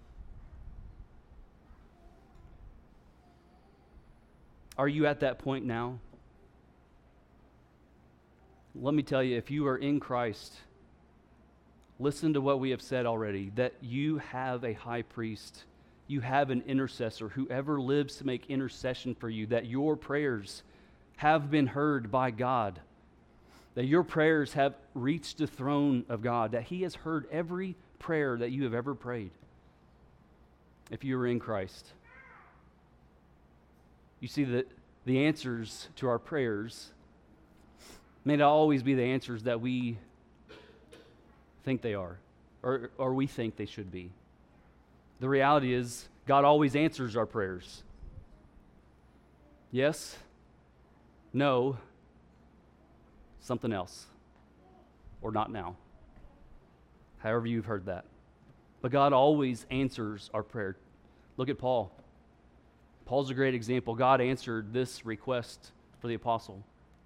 Are you at that point now? Let me tell you, if you are in Christ, listen to what we have said already, that you have a high priest, you have an intercessor, whoever lives to make intercession for you, that your prayers have been heard by God, that your prayers have reached the throne of God, that he has heard every prayer that you have ever prayed, if you are in Christ. You see that the answers to our prayers may not always be the answers that we think they are, or, or we think they should be. The reality is, God always answers our prayers. Yes, no, something else, or not now. However you've heard that. But God always answers our prayer. Look at Paul. Paul's a great example. God answered this request for the apostle.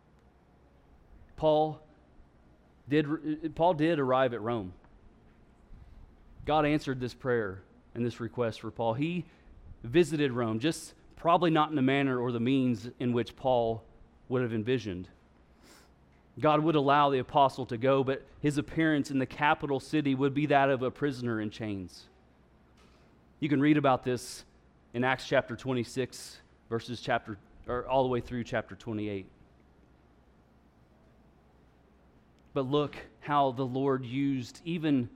Paul did, Paul did arrive at Rome. God answered this prayer and this request for Paul. He visited Rome, just probably not in the manner or the means in which Paul would have envisioned. God would allow the apostle to go, but his appearance in the capital city would be that of a prisoner in chains. You can read about this in Acts chapter twenty-six, verses chapter, or all the way through chapter twenty-eight. But look how the Lord used even,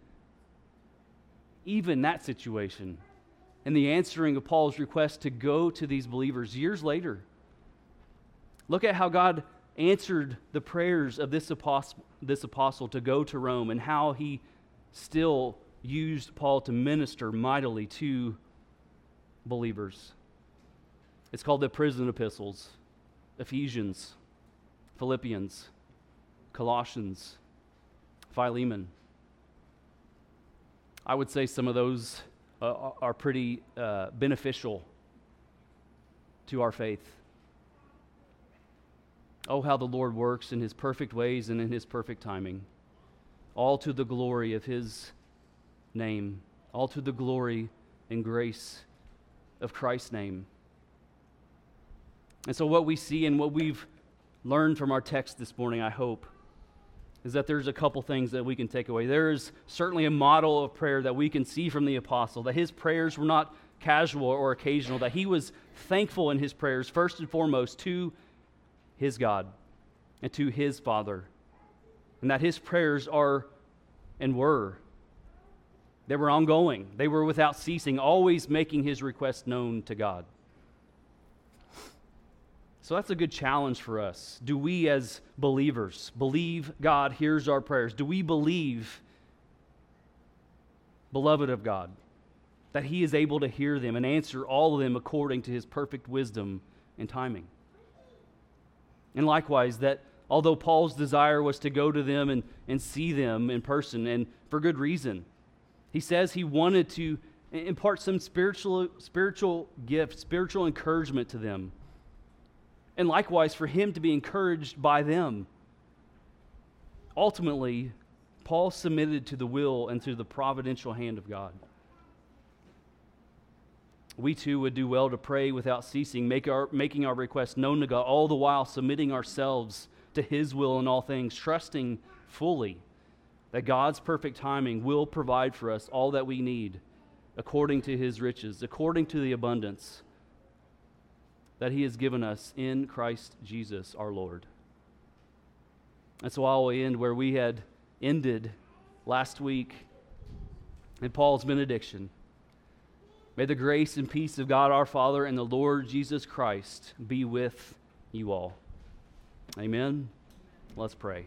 even that situation and the answering of Paul's request to go to these believers years later. Look at how God answered the prayers of this apostle, this apostle to go to Rome, and how he still used Paul to minister mightily to believers. It's called the prison epistles: Ephesians, Philippians, Colossians, Philemon. I would say some of those uh, are pretty uh, beneficial to our faith. Oh, how the Lord works in his perfect ways and in his perfect timing, all to the glory of his name, all to the glory and grace of Christ's name. And so what we see and what we've learned from our text this morning, I hope, is that there's a couple things that we can take away. There is certainly a model of prayer that we can see from the apostle, that his prayers were not casual or occasional, that he was thankful in his prayers, first and foremost, to his God and to his Father, and that his prayers are and were They were ongoing. They were without ceasing, always making his request known to God. So that's a good challenge for us. Do we as believers believe God hears our prayers? Do we believe, beloved of God, that he is able to hear them and answer all of them according to his perfect wisdom and timing? And likewise, that although Paul's desire was to go to them and, and see them in person, and for good reason, he says he wanted to impart some spiritual, spiritual gift, spiritual encouragement to them. And likewise, for him to be encouraged by them. Ultimately, Paul submitted to the will and to the providential hand of God. We too would do well to pray without ceasing, make our, making our requests known to God, all the while submitting ourselves to his will in all things, trusting fully that God's perfect timing will provide for us all that we need according to his riches, according to the abundance that he has given us in Christ Jesus our Lord. And so I'll end where we had ended last week in Paul's benediction. May the grace and peace of God our Father and the Lord Jesus Christ be with you all. Amen. Let's pray.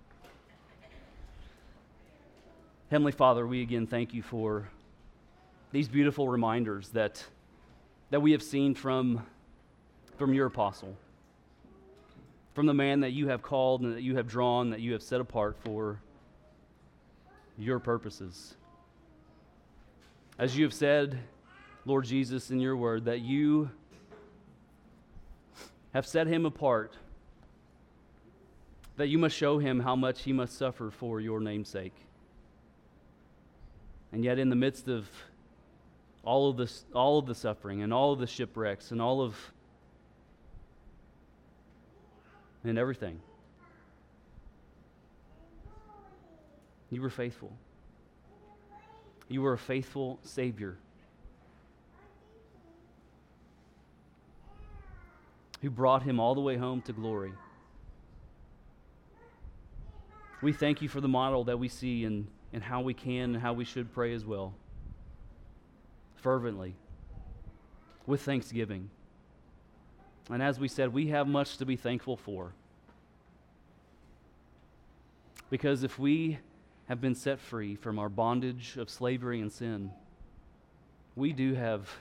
Heavenly Father, we again thank you for these beautiful reminders that, that we have seen from, from your apostle, from the man that you have called and that you have drawn, that you have set apart for your purposes. As you have said, Lord Jesus, in your word, that you have set him apart, that you must show him how much he must suffer for your name's sake. And yet in the midst of all of this, all of the suffering and all of the shipwrecks and all of and everything, you were faithful. You were a faithful Savior who brought him all the way home to glory. We thank you for the model that we see in, in how we can and how we should pray as well. Fervently, with thanksgiving. And as we said, we have much to be thankful for. Because if we have been set free from our bondage of slavery and sin, we do have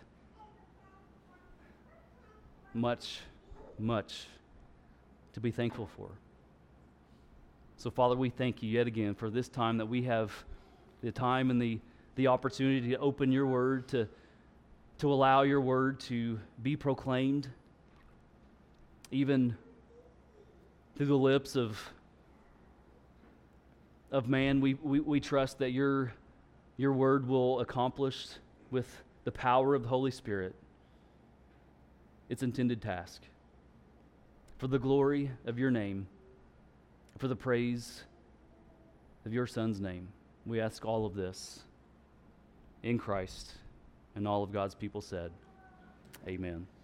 much, much to be thankful for. So, Father, we thank you yet again for this time that we have the time and the, the opportunity to open your word, to, to allow your word to be proclaimed, even through the lips of, of man. We, we, we trust that your, your word will accomplish with the power of the Holy Spirit its intended task. For the glory of your name, for the praise of your Son's name, we ask all of this in Christ, and all of God's people said, amen.